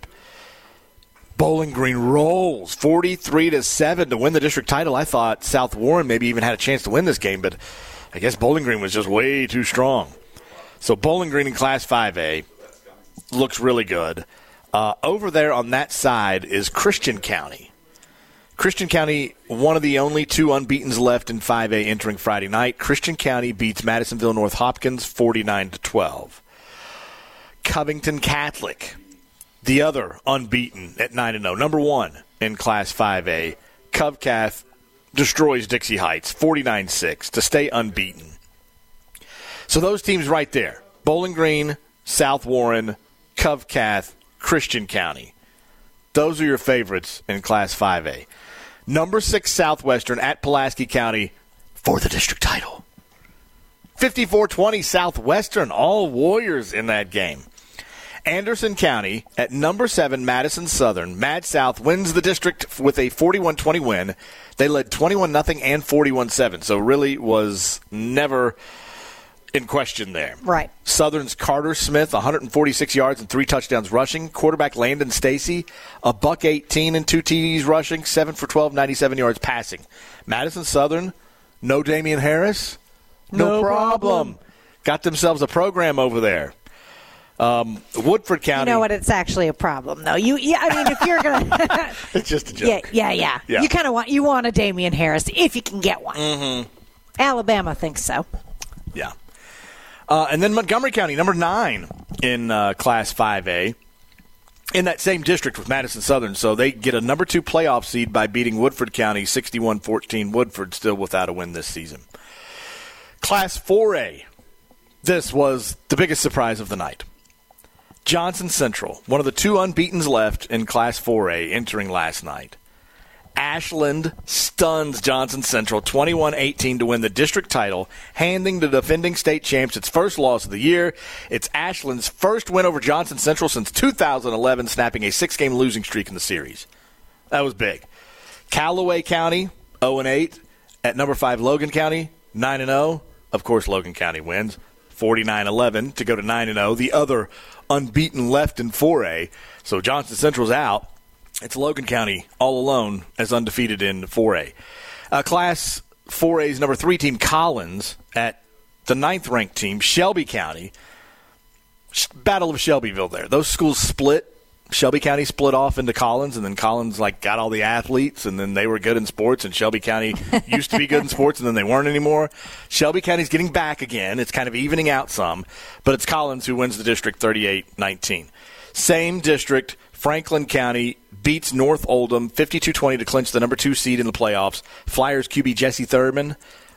Bowling Green rolls 43-7 to win the district title. I thought South Warren maybe even had a chance to win this game, but I guess Bowling Green was just way too strong. So Bowling Green in Class 5A. looks really good. Over there on that side is Christian County. Christian County, one of the only two unbeatens left in 5A entering Friday night. Christian County beats Madisonville North Hopkins 49-12. Covington Catholic, the other unbeaten at 9-0, number one in Class 5A. CovCath destroys Dixie Heights 49-6 to stay unbeaten. So those teams right there, Bowling Green, South Warren, CovCath, Christian County. Those are your favorites in Class 5A. Number 6 Southwestern at Pulaski County for the district title. 54-20 Southwestern, all Warriors in that game. Anderson County at number 7 Madison Southern. Mad South wins the district with a 41-20 win. They led 21-0 and 41-7, so really was never in question there. Right. Southern's Carter Smith, 146 yards and 3 touchdowns rushing. Quarterback Landon Stacy, $118 and 2 TDs rushing, 7 for 12, 97 yards passing. Madison Southern, no Damian Harris, no problem. Got themselves a program over there. Woodford County. You know what? It's actually a problem, though. I mean, if you're gonna, it's just a joke. Yeah. You kind of want a Damian Harris if you can get one. Mm-hmm. Alabama thinks so. Yeah. And then Montgomery County, number 9 in Class 5A, in that same district with Madison Southern. So they get a number 2 playoff seed by beating Woodford County 61-14. Woodford still without a win this season. Class 4A, this was the biggest surprise of the night. Johnson Central, one of the 2 unbeatens left in Class 4A entering last night. Ashland stuns Johnson Central 21-18 to win the district title, handing the defending state champs its first loss of the year. It's Ashland's first win over Johnson Central since 2011, snapping a 6-game losing streak in the series. That was big. Callaway County 0-8 at number 5 Logan County 9-0. Of course, Logan County wins 49-11 to go to 9-0. The other unbeaten left in 4A. So Johnson Central's out. It's Logan County all alone as undefeated in 4A. Class 4A's number 3 team, Collins, at the 9th-ranked team, Shelby County. Battle of Shelbyville there. Those schools split. Shelby County split off into Collins, and then Collins got all the athletes, and then they were good in sports, and Shelby County used to be good in sports, and then they weren't anymore. Shelby County's getting back again. It's kind of evening out some, but it's Collins who wins the district 38-19. Same district, Franklin County beats North Oldham 52-20 to clinch the number 2 seed in the playoffs. Flyers QB Jesse Thurman,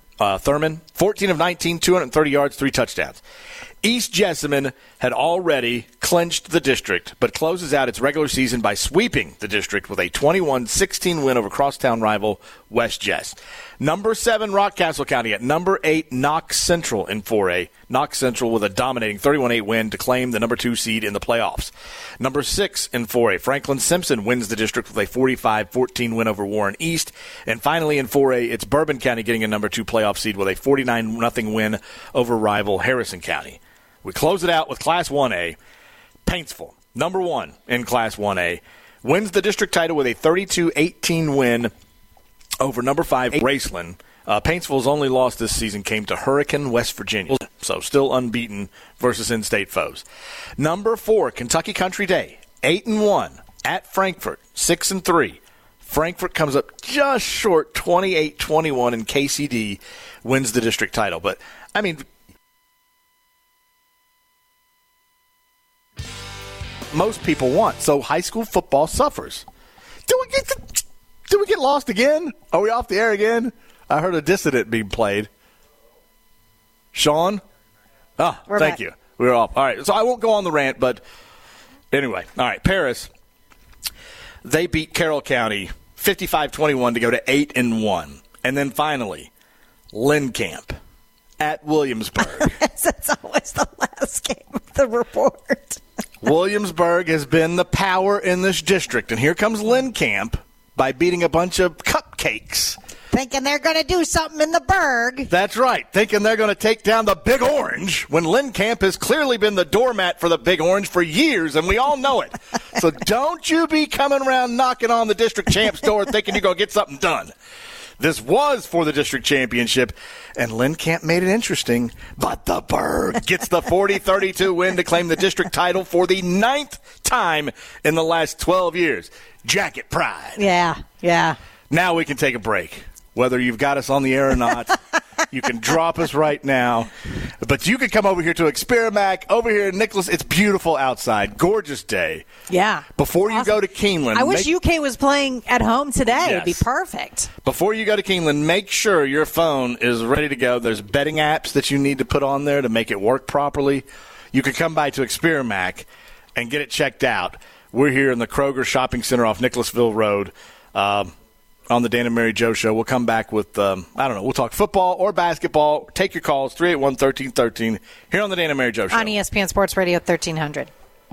14 of 19, 230 yards, 3 touchdowns. East Jessamine had already clinched the district, but closes out its regular season by sweeping the district with a 21-16 win over crosstown rival West Jess. Number 7, Rockcastle County at number 8, Knox Central in 4A. Knox Central with a dominating 31-8 win to claim the number 2 seed in the playoffs. Number 6 in 4A, Franklin Simpson wins the district with a 45-14 win over Warren East. And finally in 4A, it's Bourbon County getting a number 2 playoff seed with a 49-0 win over rival Harrison County. We close it out with Class 1A. Paintsville, number 1 in Class 1A, wins the district title with a 32-18 win over number 5 Raceland. Paintsville's only loss this season came to Hurricane, West Virginia, so still unbeaten versus in-state foes. Number 4, Kentucky Country Day, 8-1 at Frankfort, 6-3. Frankfort comes up just short, 28-21, and KCD wins the district title. But, I mean, most people want. So high school football suffers. Do we get lost again? Are we off the air again? I heard a dissident being played. Sean? We're thank back. you. We're off. All right, so I won't go on the rant, but anyway. All right, Paris. They beat Carroll County 55-21 to go to 8-1. And then finally, Lynn Camp at Williamsburg. That's always the last game of the report. Williamsburg has been the power in this district, and here comes Lynn Camp by beating a bunch of cupcakes. Thinking they're going to do something in the Berg. That's right, thinking they're going to take down the Big Orange when Lynn Camp has clearly been the doormat for the Big Orange for years, and we all know it. So don't you be coming around knocking on the district champ's door thinking you're going to get something done. This was for the district championship, and Lynn Camp made it interesting, but the Bird gets the 40-32 win to claim the district title for the 9th time in the last 12 years. Jacket pride. Yeah. Now we can take a break. Whether you've got us on the air or not, you can drop us right now. But you can come over here to Experamac, over here in Nicholas. It's beautiful outside. Gorgeous day. Yeah. Before you go to Keeneland. I wish UK was playing at home today. Yes. It'd be perfect. Before you go to Keeneland, make sure your phone is ready to go. There's betting apps that you need to put on there to make it work properly. You can come by to Experamac and get it checked out. We're here in the Kroger Shopping Center off Nicholasville Road. On the Dan and Mary Joe Show. We'll come back with, we'll talk football or basketball. Take your calls, 381-1313, here on the Dan and Mary Joe Show. On ESPN Sports Radio 1300.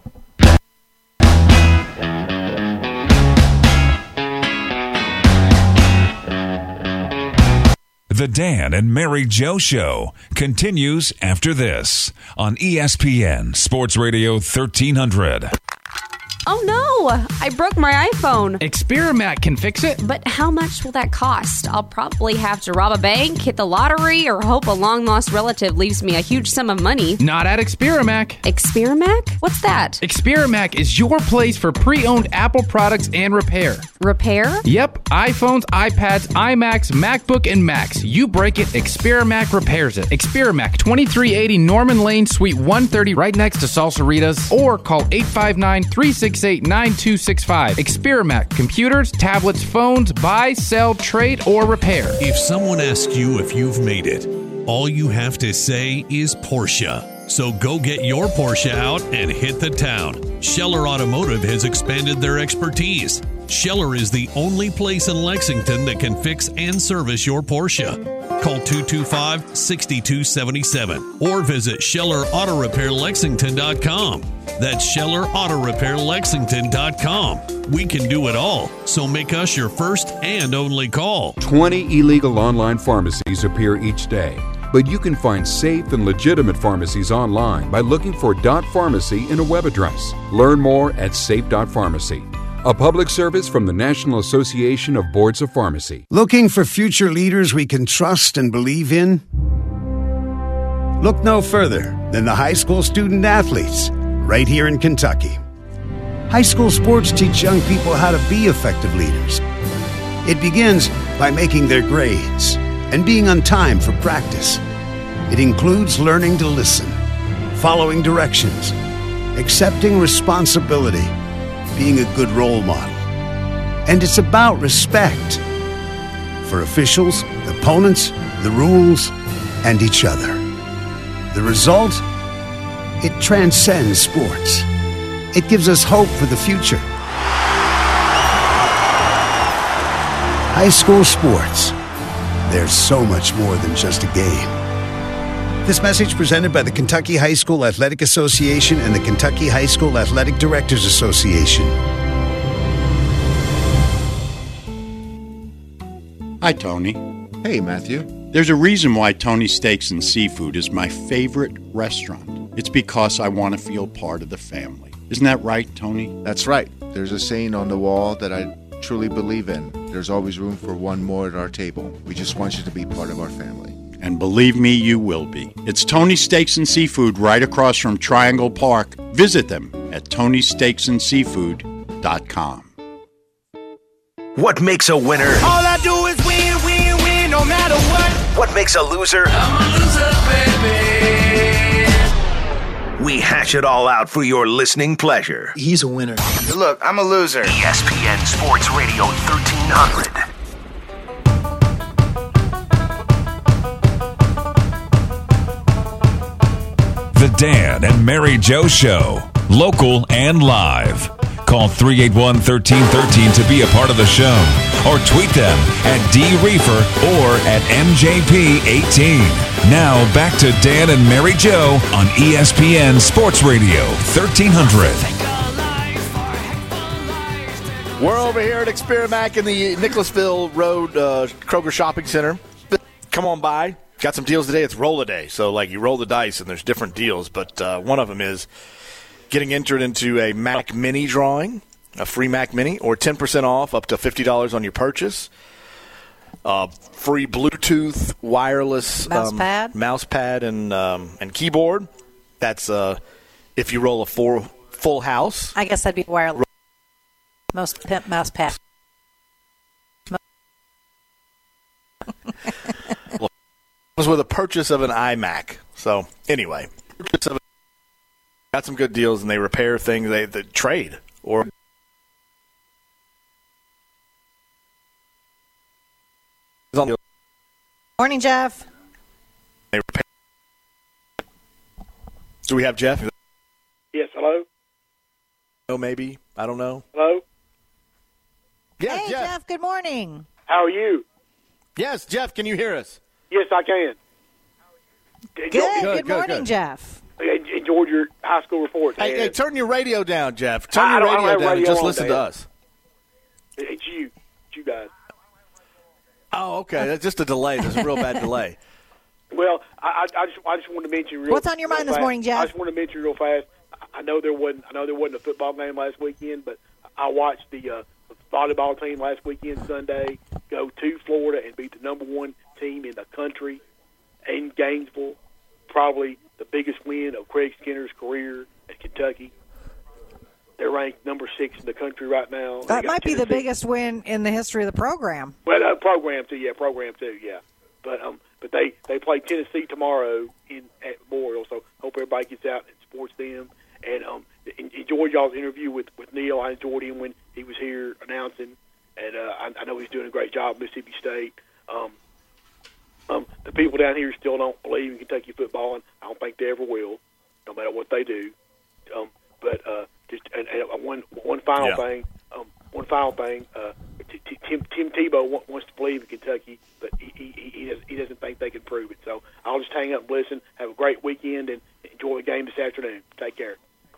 The Dan and Mary Joe Show continues after this on ESPN Sports Radio 1300. Oh no, I broke my iPhone. Experamac can fix it. But how much will that cost? I'll probably have to rob a bank, hit the lottery, or hope a long-lost relative leaves me a huge sum of money. Not at Experamac. Experamac? What's that? Experamac is your place for pre-owned Apple products and repair. Repair? Yep, iPhones, iPads, iMacs, MacBook, and Macs. You break it, Experamac repairs it. Experamac, 2380 Norman Lane, Suite 130, right next to Salsaritas, or call 859-368-9265. Experamac, computers, tablets, phones, buy, sell, trade, or repair. If someone asks you if you've made it, all you have to say is Porsche. So go get your Porsche out and hit the town. Scheller Automotive has expanded their expertise. Scheller is the only place in Lexington that can fix and service your Porsche. Call 225-6277 or visit SchellerAutoRepairLexington.com. That's SchellerAutoRepairLexington.com. We can do it all, so make us your first and only call. 20 illegal online pharmacies appear each day, but you can find safe and legitimate pharmacies online by looking for .pharmacy in a web address. Learn more at safe.pharmacy. A public service from the National Association of Boards of Pharmacy. Looking for future leaders we can trust and believe in? Look no further than the high school student athletes right here in Kentucky. High school sports teach young people how to be effective leaders. It begins by making their grades and being on time for practice. It includes learning to listen, following directions, accepting responsibility, being a good role model. And it's about respect for officials, opponents, the rules, and each other. The result? It transcends sports. It gives us hope for the future. High school sports. There's so much more than just a game. This message presented by the Kentucky High School Athletic Association and the Kentucky High School Athletic Directors Association. Hi, Tony. Hey, Matthew. There's a reason why Tony's Steaks and Seafood is my favorite restaurant. It's because I want to feel part of the family. Isn't that right, Tony? That's right. There's a saying on the wall that I truly believe in. There's always room for one more at our table. We just want you to be part of our family. And believe me, you will be. It's Tony's Steaks and Seafood right across from Triangle Park. Visit them at Tony'sSteaksandSeafood.com. What makes a winner? All I do is win, win, win, no matter what. What makes a loser? I'm a loser, baby. We hash it all out for your listening pleasure. He's a winner. Look, I'm a loser. ESPN Sports Radio 1300. The Dan and Mary Joe Show, local and live. Call 381-1313 to be a part of the show, or tweet them at DReefer or at MJP18. Now back to Dan and Mary Joe on ESPN Sports Radio 1300. We're over here at Experamac in the Nicholasville Road Kroger Shopping Center. Come on by. Got some deals today. It's roll a day. So, like, you roll the dice and there's different deals. But one of them is getting entered into a Mac Mini drawing, a free Mac Mini, or 10% off up to $50 on your purchase. free Bluetooth wireless mouse pad and keyboard. That's if you roll a full house. I guess that'd be wireless. Most pimp mouse pad. Well, it was with a purchase of an iMac. So anyway, got some good deals, and they repair things. They trade or. Morning, Jeff. Do we have Jeff? Yes, hello? Oh, maybe. I don't know. Hello? Yeah, hey, Jeff, good morning. How are you? Yes, Jeff, can you hear us? Yes, I can. Good morning, Jeff. I enjoyed your high school report. Hey, turn your radio down, Jeff. Turn your radio down and just listen to us. It's you. It's you guys. Oh, okay. That's just a delay. There's a real bad delay. Well, I just wanted to mention what's on your mind this morning, Jeff? I just want to mention real fast. I know there wasn't a football game last weekend, but I watched the volleyball team last weekend Sunday go to Florida and beat the number one team in the country in Gainesville. Probably the biggest win of Craig Skinner's career at Kentucky. They're ranked number 6 in the country right now. That might be the biggest win in the history of the program. Well, program too, yeah. But they play Tennessee tomorrow at Memorial, so hope everybody gets out and supports them. And enjoyed y'all's interview with Neil. I enjoyed him when he was here announcing, and I know he's doing a great job at Mississippi State. The people down here still don't believe in Kentucky football, and I don't think they ever will, no matter what they do. But one final thing. Tim Tebow wants to believe in Kentucky, but he doesn't think they can prove it. So I'll just hang up and listen. Have a great weekend and enjoy the game this afternoon. Take care.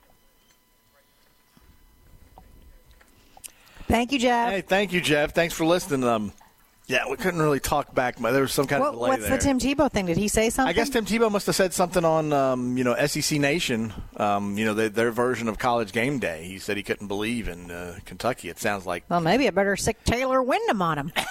Thank you, Jeff. Hey, thank you, Jeff. Thanks for listening. Yeah, we couldn't really talk back. There was some kind of delay what's there. the Tim Tebow thing? Did he say something? I guess Tim Tebow must have said something on, SEC Nation, their version of College Game Day. He said he couldn't believe in Kentucky. It sounds like. Well, maybe I better sick Taylor Wyndham on him.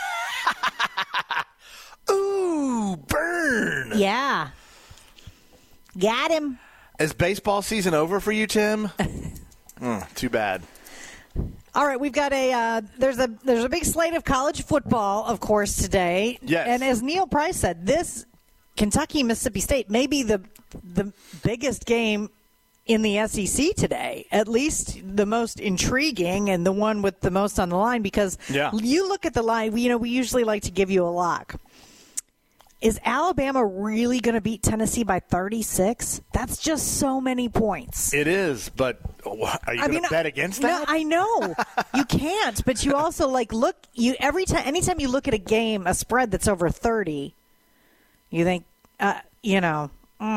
Ooh, burn. Yeah. Got him. Is baseball season over for you, Tim? Too bad. All right, we've got there's a big slate of college football, of course, today. Yes. And as Neil Price said, this Kentucky-Mississippi State may be the biggest game in the SEC today, at least the most intriguing and the one with the most on the line, because you look at the line, we usually like to give you a lock. Is Alabama really going to beat Tennessee by 36? That's just so many points. It is, but are you going to bet against that? No, I know. You can't, but you also anytime you look at a game, a spread that's over 30, you think, Yeah.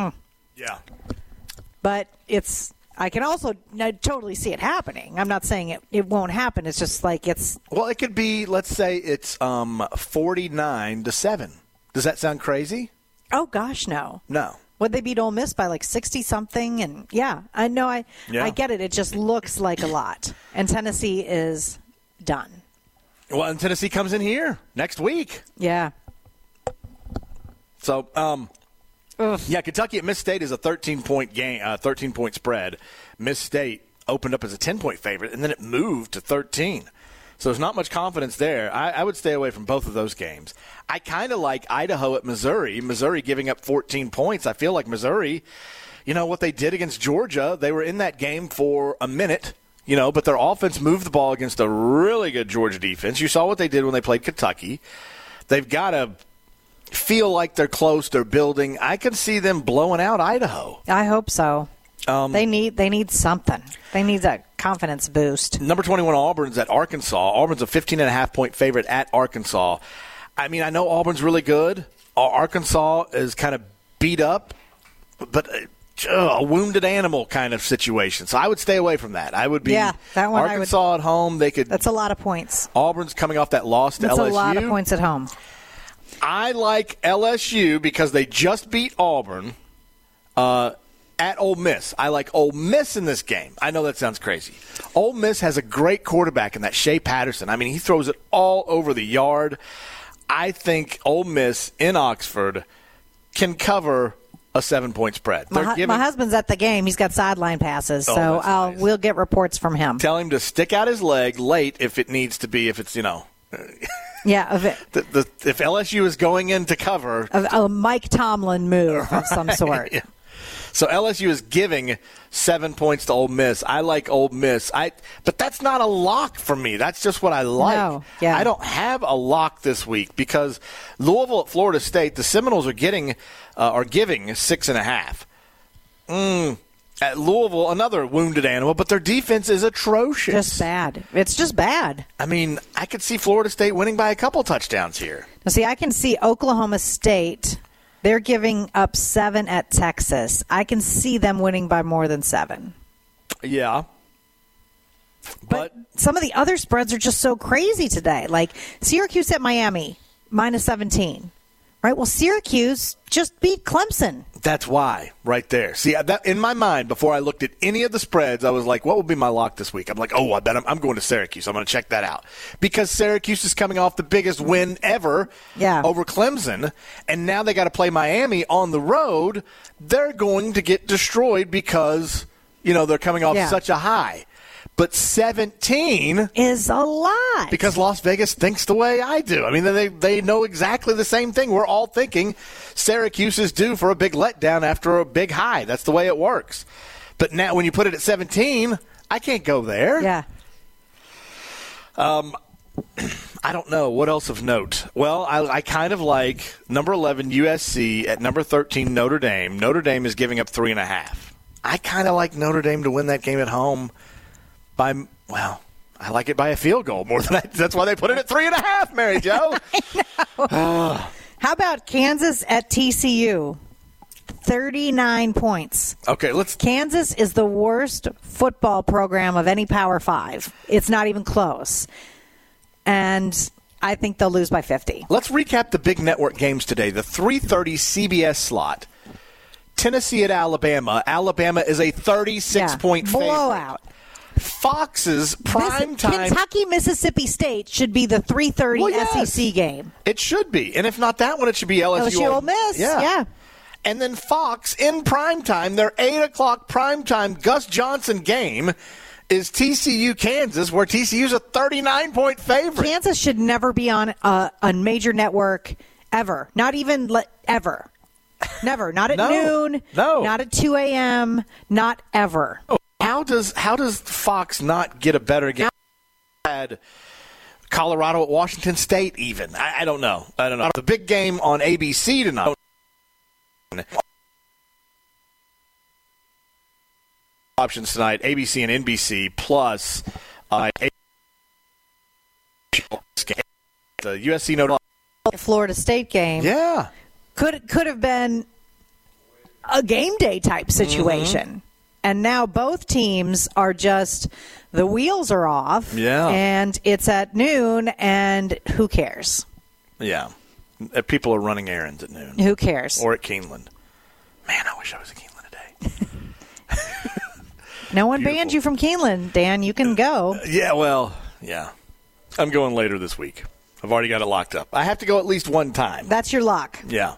But I can also totally see it happening. I'm not saying it won't happen. It's just like it's. Well, it could be, let's say it's 49-7. Does that sound crazy? Oh, gosh, no. No. Would they beat Ole Miss by like 60-something? And I know. I get it. It just looks like a lot. And Tennessee is done. Well, and Tennessee comes in here next week. Yeah. So, Kentucky at Miss State is a 13-point game, 13-point spread. Miss State opened up as a 10-point favorite, and then it moved to 13. So there's not much confidence there. I would stay away from both of those games. I kind of like Idaho at Missouri. Missouri giving up 14 points. I feel like Missouri, what they did against Georgia, they were in that game for a minute, but their offense moved the ball against a really good Georgia defense. You saw what they did when they played Kentucky. They've got to feel like they're close, they're building. I can see them blowing out Idaho. I hope so. They need something. They need that confidence boost. Number 21 Auburn's at Arkansas. Auburn's a 15.5-point favorite at Arkansas. I mean, I know Auburn's really good. Arkansas is kind of beat up, but a wounded animal kind of situation. So I would stay away from that. I would be that one Arkansas at home. That's a lot of points. Auburn's coming off that loss to LSU. That's a lot of points at home. I like LSU because they just beat Auburn. At Ole Miss. I like Ole Miss in this game. I know that sounds crazy. Ole Miss has a great quarterback in that Shea Patterson. I mean, he throws it all over the yard. I think Ole Miss in Oxford can cover a 7-point spread. My husband's at the game. He's got sideline passes, so we'll get reports from him. Tell him to stick out his leg late if it needs to be, if it's, Yeah, if LSU is going in to cover. A Mike Tomlin move of some sort. Yeah. So LSU is giving 7 points to Ole Miss. I like Ole Miss. But that's not a lock for me. That's just what I like. No, yeah. I don't have a lock this week because Louisville at Florida State, the Seminoles are giving 6.5. At Louisville, another wounded animal, but their defense is atrocious. Just bad. It's just bad. I mean, I could see Florida State winning by a couple touchdowns here. Now, see, I can see Oklahoma State. They're giving up 7 at Texas. I can see them winning by more than 7. Yeah. But some of the other spreads are just so crazy today. Like Syracuse at Miami, -17. Right? Well, Syracuse just beat Clemson. That's why, right there. See, that, in my mind, before I looked at any of the spreads, I was like, what would be my lock this week? I'm like, I bet I'm going to Syracuse. I'm going to check that out. Because Syracuse is coming off the biggest win ever over Clemson, and now they got to play Miami on the road. They're going to get destroyed because, they're coming off such a high. But 17 is a lot. Because Las Vegas thinks the way I do. I mean, they know exactly the same thing. We're all thinking Syracuse is due for a big letdown after a big high. That's the way it works. But now when you put it at 17, I can't go there. Yeah. I don't know. What else of note? Well, I kind of like number 11 USC at number 13 Notre Dame. Notre Dame is giving up 3.5. I kind of like Notre Dame to win that game at home. I like it by a field goal more than that's why they put it at 3.5, Mary Jo. I know. How about Kansas at TCU? 39 points. Okay, Kansas is the worst football program of any Power 5. It's not even close. And I think they'll lose by 50. Let's recap the big network games today. The 3:30 CBS slot. Tennessee at Alabama. Alabama is a 36-point favorite. Blowout. Fox's prime time. Kentucky, Mississippi State should be the 3:30 SEC game. It should be. And if not that one, it should be LSU Ole Miss. Yeah. And then Fox in prime time, their 8 o'clock prime time Gus Johnson game is TCU Kansas, where TCU's a 39-point favorite. Kansas should never be on a major network ever. Not even ever. Never. Not at noon. No. Not at 2 a.m. Not ever. How does Fox not get a better game? Had Colorado at Washington State even. I don't know. The big game on ABC tonight. Options tonight, ABC and NBC plus the USC Notre Dame Florida State game. Yeah. Could have been a game day type situation. Mm-hmm. And now both teams are just, the wheels are off. Yeah. And it's at noon, and who cares? Yeah. People are running errands at noon. Who cares? Or at Keeneland. Man, I wish I was at Keeneland today. No one banned you from Keeneland, Dan. You can go. Yeah, well, yeah. I'm going later this week. I've already got it locked up. I have to go at least one time. That's your lock. Yeah.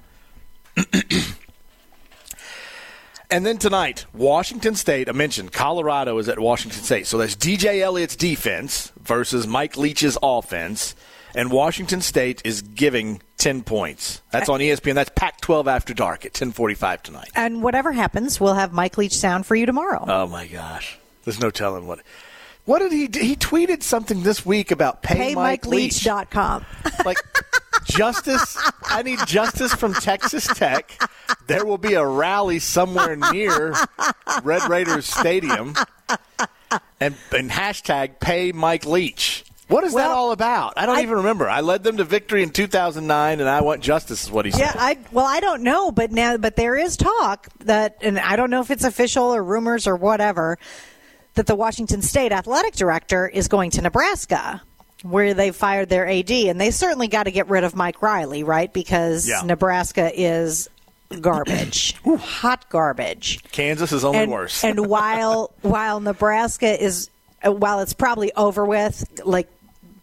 And then tonight, Washington State, I mentioned Colorado is at Washington State. So that's DJ Elliott's defense versus Mike Leach's offense. And Washington State is giving 10 points. That's on ESPN. That's Pac-12 After Dark at 10:45 tonight. And whatever happens, we'll have Mike Leach sound for you tomorrow. Oh, my gosh. There's no telling what. What did he do? He tweeted something this week about PayMikeLeach.com. Like, justice. I need justice from Texas Tech. There will be a rally somewhere near Red Raiders Stadium. And hashtag Pay Mike Leach. What is that all about? I don't even remember. I led them to victory in 2009, and I want justice is what he said. Yeah, I don't know, but there is talk that, and I don't know if it's official or rumors or whatever, that the Washington State athletic director is going to Nebraska, where they fired their AD, and they certainly got to get rid of Mike Riley, right? Because Nebraska is garbage, hot garbage. Kansas is only worse. And while Nebraska is, while it's probably over with, like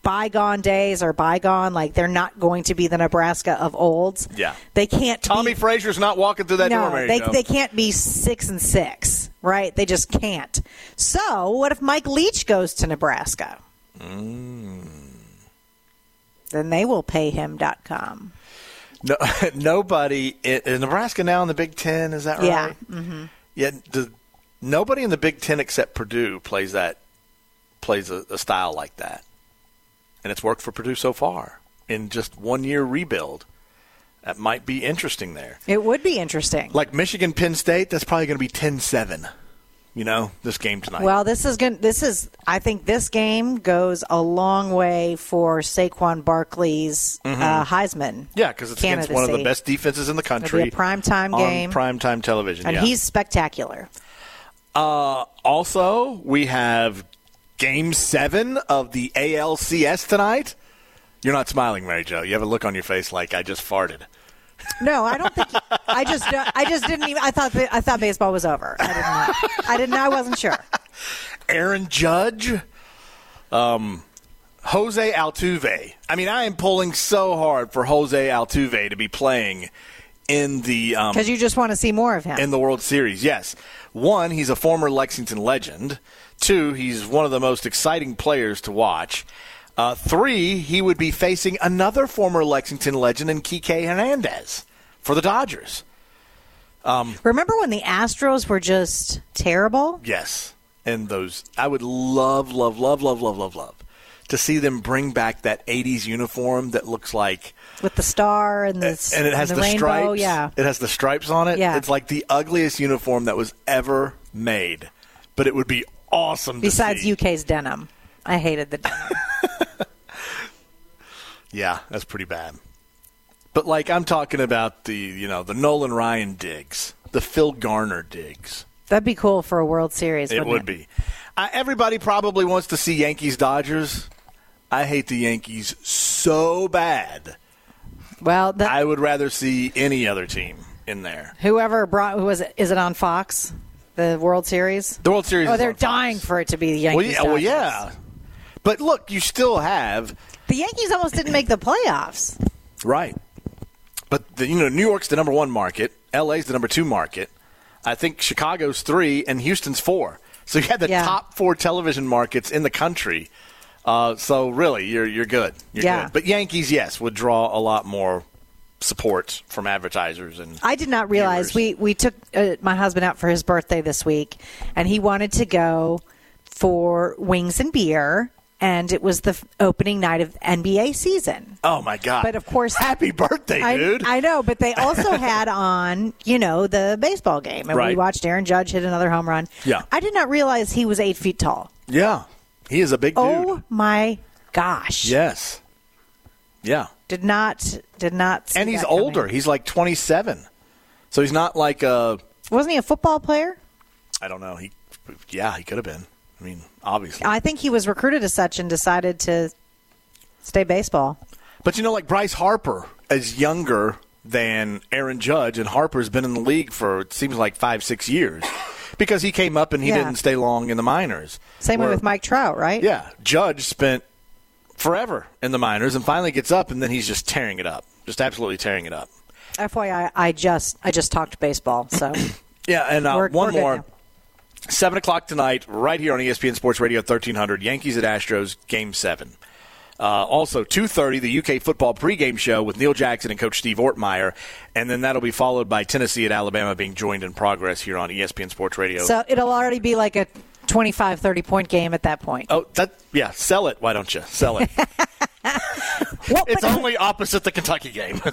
bygone days are bygone. Like, they're not going to be the Nebraska of old. Yeah. They can't Tommy Frazier's not walking through that door, Mary Jo. They can't be 6-6, right? They just can't. So what if Mike Leach goes to Nebraska? Then they will pay him.com. No, nobody in Nebraska now in the Big Ten, is that right? Yeah. Mm-hmm. Yeah. Nobody in the Big Ten except Purdue plays a style like that. And it's worked for Purdue so far in just 1 year rebuild. That might be interesting there. It would be interesting. Like Michigan, Penn State, that's probably going to be 10-7. This game tonight. Well, I think this game goes a long way for Saquon Barkley's Heisman. Yeah, because it's against one of the best defenses in the country. It'll be a primetime game. On primetime television, and he's spectacular. Also, we have Game 7 of the ALCS tonight. You're not smiling, Mary Jo. You have a look on your face like I just farted. No, I don't think. I just didn't even. I thought baseball was over. I didn't know. I wasn't sure. Aaron Judge, Jose Altuve. I mean, I am pulling so hard for Jose Altuve to be playing in the because you just want to see more of him in the World Series. Yes, 1, he's a former Lexington legend. 2, he's one of the most exciting players to watch. 3, he would be facing another former Lexington legend in Kike Hernandez for the Dodgers. Remember when the Astros were just terrible? Yes. And those, I would love to see them bring back that 80s uniform that looks like. With the star and it has the rainbow, stripes. Yeah. It has the stripes on it. Yeah. It's like the ugliest uniform that was ever made. But it would be awesome Besides to see. UK's denim. I hated the denim. Yeah, that's pretty bad. But, I'm talking about the Nolan Ryan digs, the Phil Garner digs. That'd be cool for a World Series, It would be. Everybody probably wants to see Yankees-Dodgers. I hate the Yankees so bad. Well, I would rather see any other team in there. Whoever is it on Fox? The World Series? The World Series. Oh, they're dying for it to be the Yankees. Well, yeah. But look, you still have. The Yankees almost didn't make the playoffs. Right. But, New York's the number 1 market. LA's the number 2 market. I think Chicago's 3 and Houston's 4. So you had the top 4 television markets in the country. So really, you're good. You're good. But Yankees, yes, would draw a lot more support from advertisers and I did not realize we took my husband out for his birthday this week, and he wanted to go for wings and beer. And it was the opening night of NBA season. Oh, my God. But, of course... Happy birthday, dude. I know, but they also had on, the baseball game. And we watched Aaron Judge hit another home run. Yeah. I did not realize he was 8 feet tall. Yeah. He is a big dude. Oh, my gosh. Yes. Yeah. Did not see And he's that older. coming. He's like 27. So he's not like a... Wasn't he a football player? I don't know. He could have been. I mean, obviously. I think he was recruited as such and decided to stay baseball. But, like Bryce Harper is younger than Aaron Judge, and Harper's been in the league for, it seems like, 5-6 years because he came up and he didn't stay long in the minors. Same way with Mike Trout, right? Yeah. Judge spent forever in the minors and finally gets up, and then he's just tearing it up, just absolutely tearing it up. FYI, I just talked baseball, so. Yeah, and one more. Now. 7 o'clock tonight, right here on ESPN Sports Radio 1300, Yankees at Astros, Game 7. Also, 2:30, the UK football pregame show with Neil Jackson and Coach Steve Ortmeyer, and then that'll be followed by Tennessee at Alabama being joined in progress here on ESPN Sports Radio. So it'll already be like a 25, 30-point game at that point. Oh, sell it. Why don't you? Sell it. It's only opposite the Kentucky game.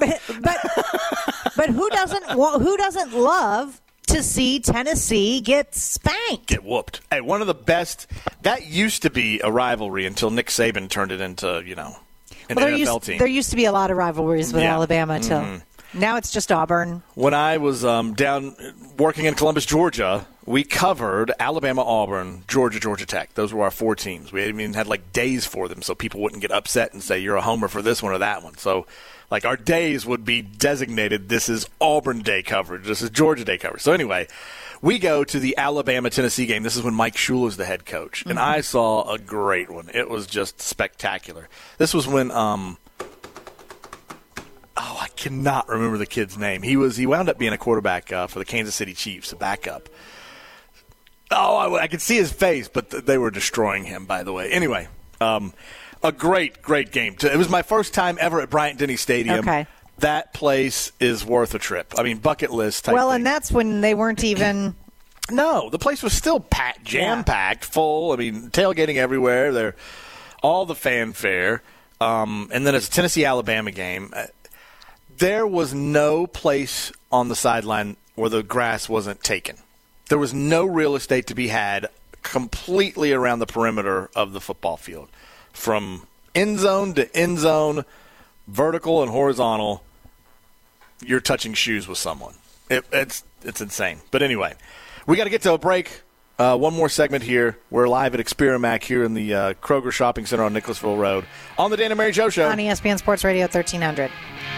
But who doesn't love to see Tennessee get spanked? Get whooped. Hey, one of the best. That used to be a rivalry until Nick Saban turned it into, an NFL team. There used to be a lot of rivalries with Alabama, too. Mm-hmm. Now it's just Auburn. When I was down working in Columbus, Georgia, we covered Alabama, Auburn, Georgia, Georgia Tech. Those were our 4 teams. We even had like days for them so people wouldn't get upset and say you're a homer for this one or that one. So like our days would be designated, this is Auburn Day coverage, this is Georgia Day coverage. So anyway, we go to the Alabama-Tennessee game. This is when Mike Shula's the head coach. And I saw a great one. It was just spectacular. This was when I cannot remember the kid's name. He wound up being a quarterback for the Kansas City Chiefs, a backup. I could see his face, but they were destroying him, by the way. Anyway, a great, great game. It was my first time ever at Bryant-Denny Stadium. Okay. That place is worth a trip. I mean, bucket list type Well, thing. and that's when they weren't even... No, the place was still packed, jam-packed, full. I mean, tailgating everywhere. There, all the fanfare. And then it's a Tennessee-Alabama game. There was no place on the sideline where the grass wasn't taken. There was no real estate to be had completely around the perimeter of the football field. From end zone to end zone, vertical and horizontal, you're touching shoes with someone. It's insane. But anyway, we got to get to a break. One more segment here. We're live at Experamac here in the Kroger Shopping Center on Nicholasville Road on the Dan and Mary Jo Show. On ESPN Sports Radio 1300.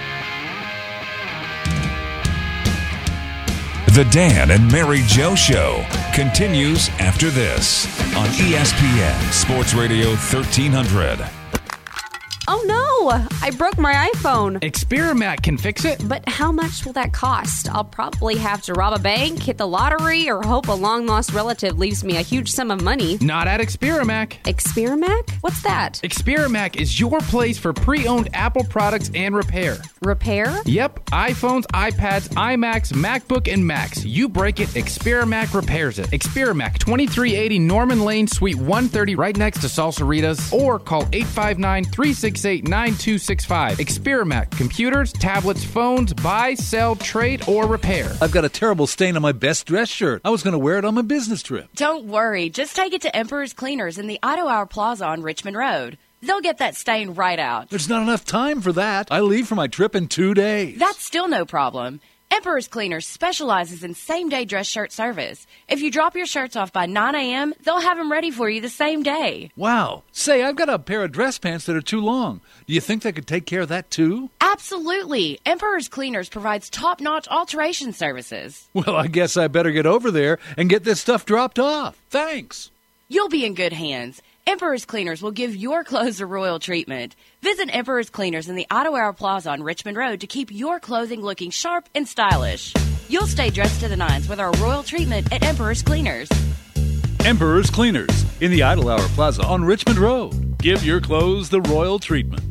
The Dan and Mary Jo Show continues after this on ESPN Sports Radio 1300. Oh no, I broke my iPhone. Experamac can fix it. But how much will that cost? I'll probably have to rob a bank, hit the lottery, or hope a long-lost relative leaves me a huge sum of money. Not at Experamac. Experamac? What's that? Experamac is your place for pre-owned Apple products and repair. Repair? Yep, iPhones, iPads, iMacs, MacBook, and Macs. You break it, Experamac repairs it. Experamac, 2380 Norman Lane, Suite 130, right next to Salsaritas, or call 859-368-9265. Experamac, computers, tablets, phones, buy, sell, trade, or repair. I've got a terrible stain on my best dress shirt. I was going to wear it on my business trip. Don't worry. Just take it to Emperor's Cleaners in the Auto Hour Plaza on Richmond Road. They'll get that stain right out. There's not enough time for that. I leave for my trip in 2 days. That's still no problem. Emperor's Cleaners specializes in same-day dress shirt service. If you drop your shirts off by 9 a.m., they'll have them ready for you the same day. Wow. Say, I've got a pair of dress pants that are too long. Do you think they could take care of that, too? Absolutely. Emperor's Cleaners provides top-notch alteration services. Well, I guess I better get over there and get this stuff dropped off. Thanks. You'll be in good hands. Emperor's Cleaners will give your clothes a royal treatment. Visit Emperor's Cleaners in the Auto Hour Plaza on Richmond Road to keep your clothing looking sharp and stylish. You'll stay dressed to the nines with our royal treatment at Emperor's Cleaners. Emperor's Cleaners in the Idle Hour Plaza on Richmond Road. Give your clothes the royal treatment.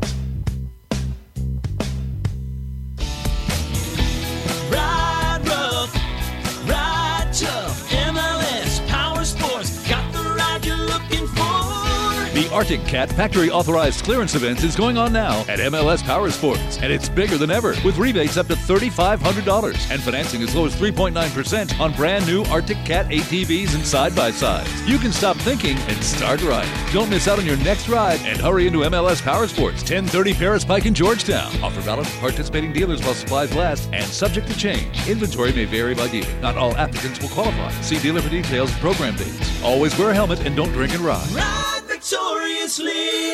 Ride rough, ride tough, MLS Power Sports got the ride you're looking for. The Arctic Cat Factory Authorized Clearance Event is going on now at MLS Power Sports, and it's bigger than ever with rebates up to $3,500 and financing as low as 3.9% on brand new Arctic Cat ATVs and side-by-sides. You can stop thinking and start riding. Don't miss out on your next ride and hurry into MLS Power Sports, 1030 Paris Pike in Georgetown. Offer valid for participating dealers while supplies last and subject to change. Inventory may vary by dealer. Not all applicants will qualify. See dealer for details and program dates. Always wear a helmet and don't drink and ride. Ride victoriously.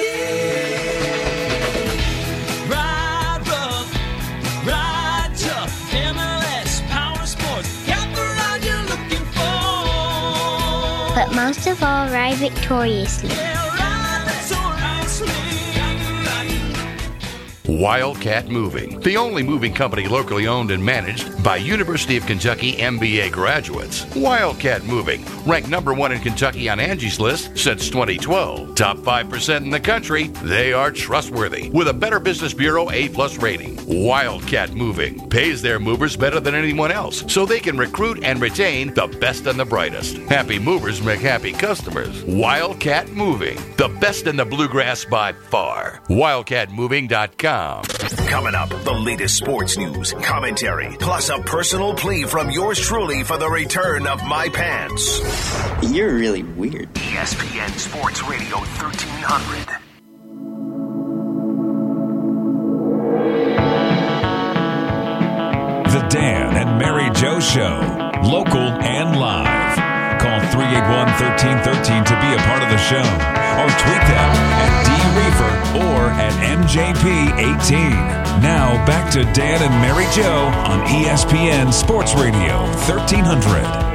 Ride rough, ride tough. MLS Power Sports got the ride you're looking for. But most of all, ride victoriously. Yeah, ride victoriously. Wildcat Moving, the only moving company locally owned and managed by University of Kentucky MBA graduates. Wildcat Moving, ranked number 1 in Kentucky on Angie's List since 2012. Top 5% in the country, they are trustworthy with a Better Business Bureau A+ rating. Wildcat Moving pays their movers better than anyone else, so they can recruit and retain the best and the brightest. Happy movers make happy customers. Wildcat Moving, the best in the bluegrass by far. WildcatMoving.com. Coming up, the latest sports news, commentary, plus a personal plea from yours truly for the return of my pants. You're really weird. ESPN Sports Radio 1300. The Dan and Mary Jo Show, local and live. Call 381-1313 to be a part of the show. Or tweet them at DReefer or at MJP18. Now back to Dan and Mary Jo on ESPN Sports Radio 1300.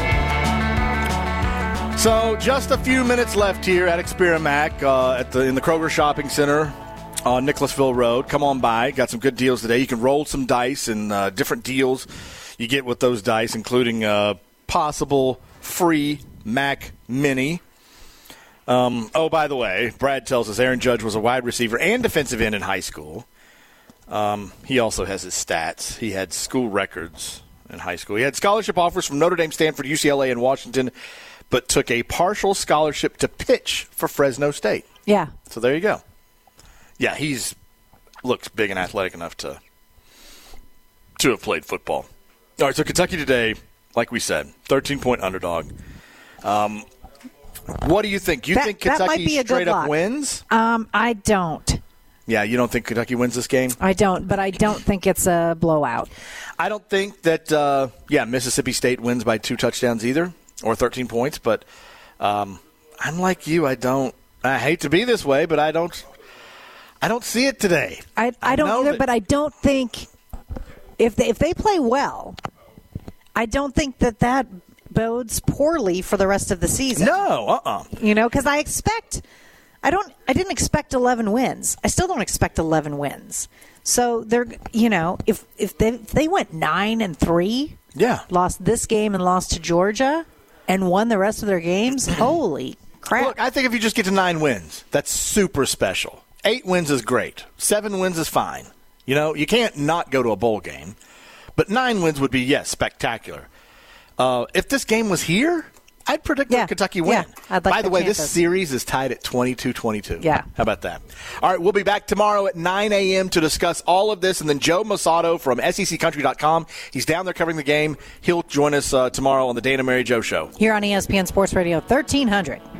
So just a few minutes left here at Experamac in the Kroger Shopping Center on Nicholasville Road. Come on by. Got some good deals today. You can roll some dice and different deals you get with those dice, including possible free Mac Mini. By the way, Brad tells us Aaron Judge was a wide receiver and defensive end in high school. He also has his stats. He had school records in high school. He had scholarship offers from Notre Dame, Stanford, UCLA, and Washington, but took a partial scholarship to pitch for Fresno State. Yeah. So there you go. Yeah, looks big and athletic enough to have played football. All right, so Kentucky today, like we said, 13-point underdog. What do you think? You think Kentucky straight up wins? I don't. Yeah, you don't think Kentucky wins this game? I don't, but I don't think it's a blowout. I don't think that, Mississippi State wins by 2 touchdowns either, or 13 points, but I'm like you. I hate to be this way, but I don't see it today. I don't either, but I don't think if they play well, I don't think that bodes poorly for the rest of the season. No, because I didn't expect 11 wins. I still don't expect 11 wins. So they're, if they went 9-3, lost this game and lost to Georgia, and won the rest of their games, holy crap! Look, I think if you just get to 9 wins, that's super special. 8 wins is great. 7 wins is fine. You can't not go to a bowl game, but 9 wins would be spectacular. If this game was here, I'd predict that Kentucky win. Yeah, I'd like By the way, chances. this series is tied at 22-22. Yeah. How about that? All right, we'll be back tomorrow at 9 a.m. to discuss all of this. And then Joe Masato from SECCountry.com. He's down there covering the game. He'll join us tomorrow on the Dan and Mary Jo Show. Here on ESPN Sports Radio 1300.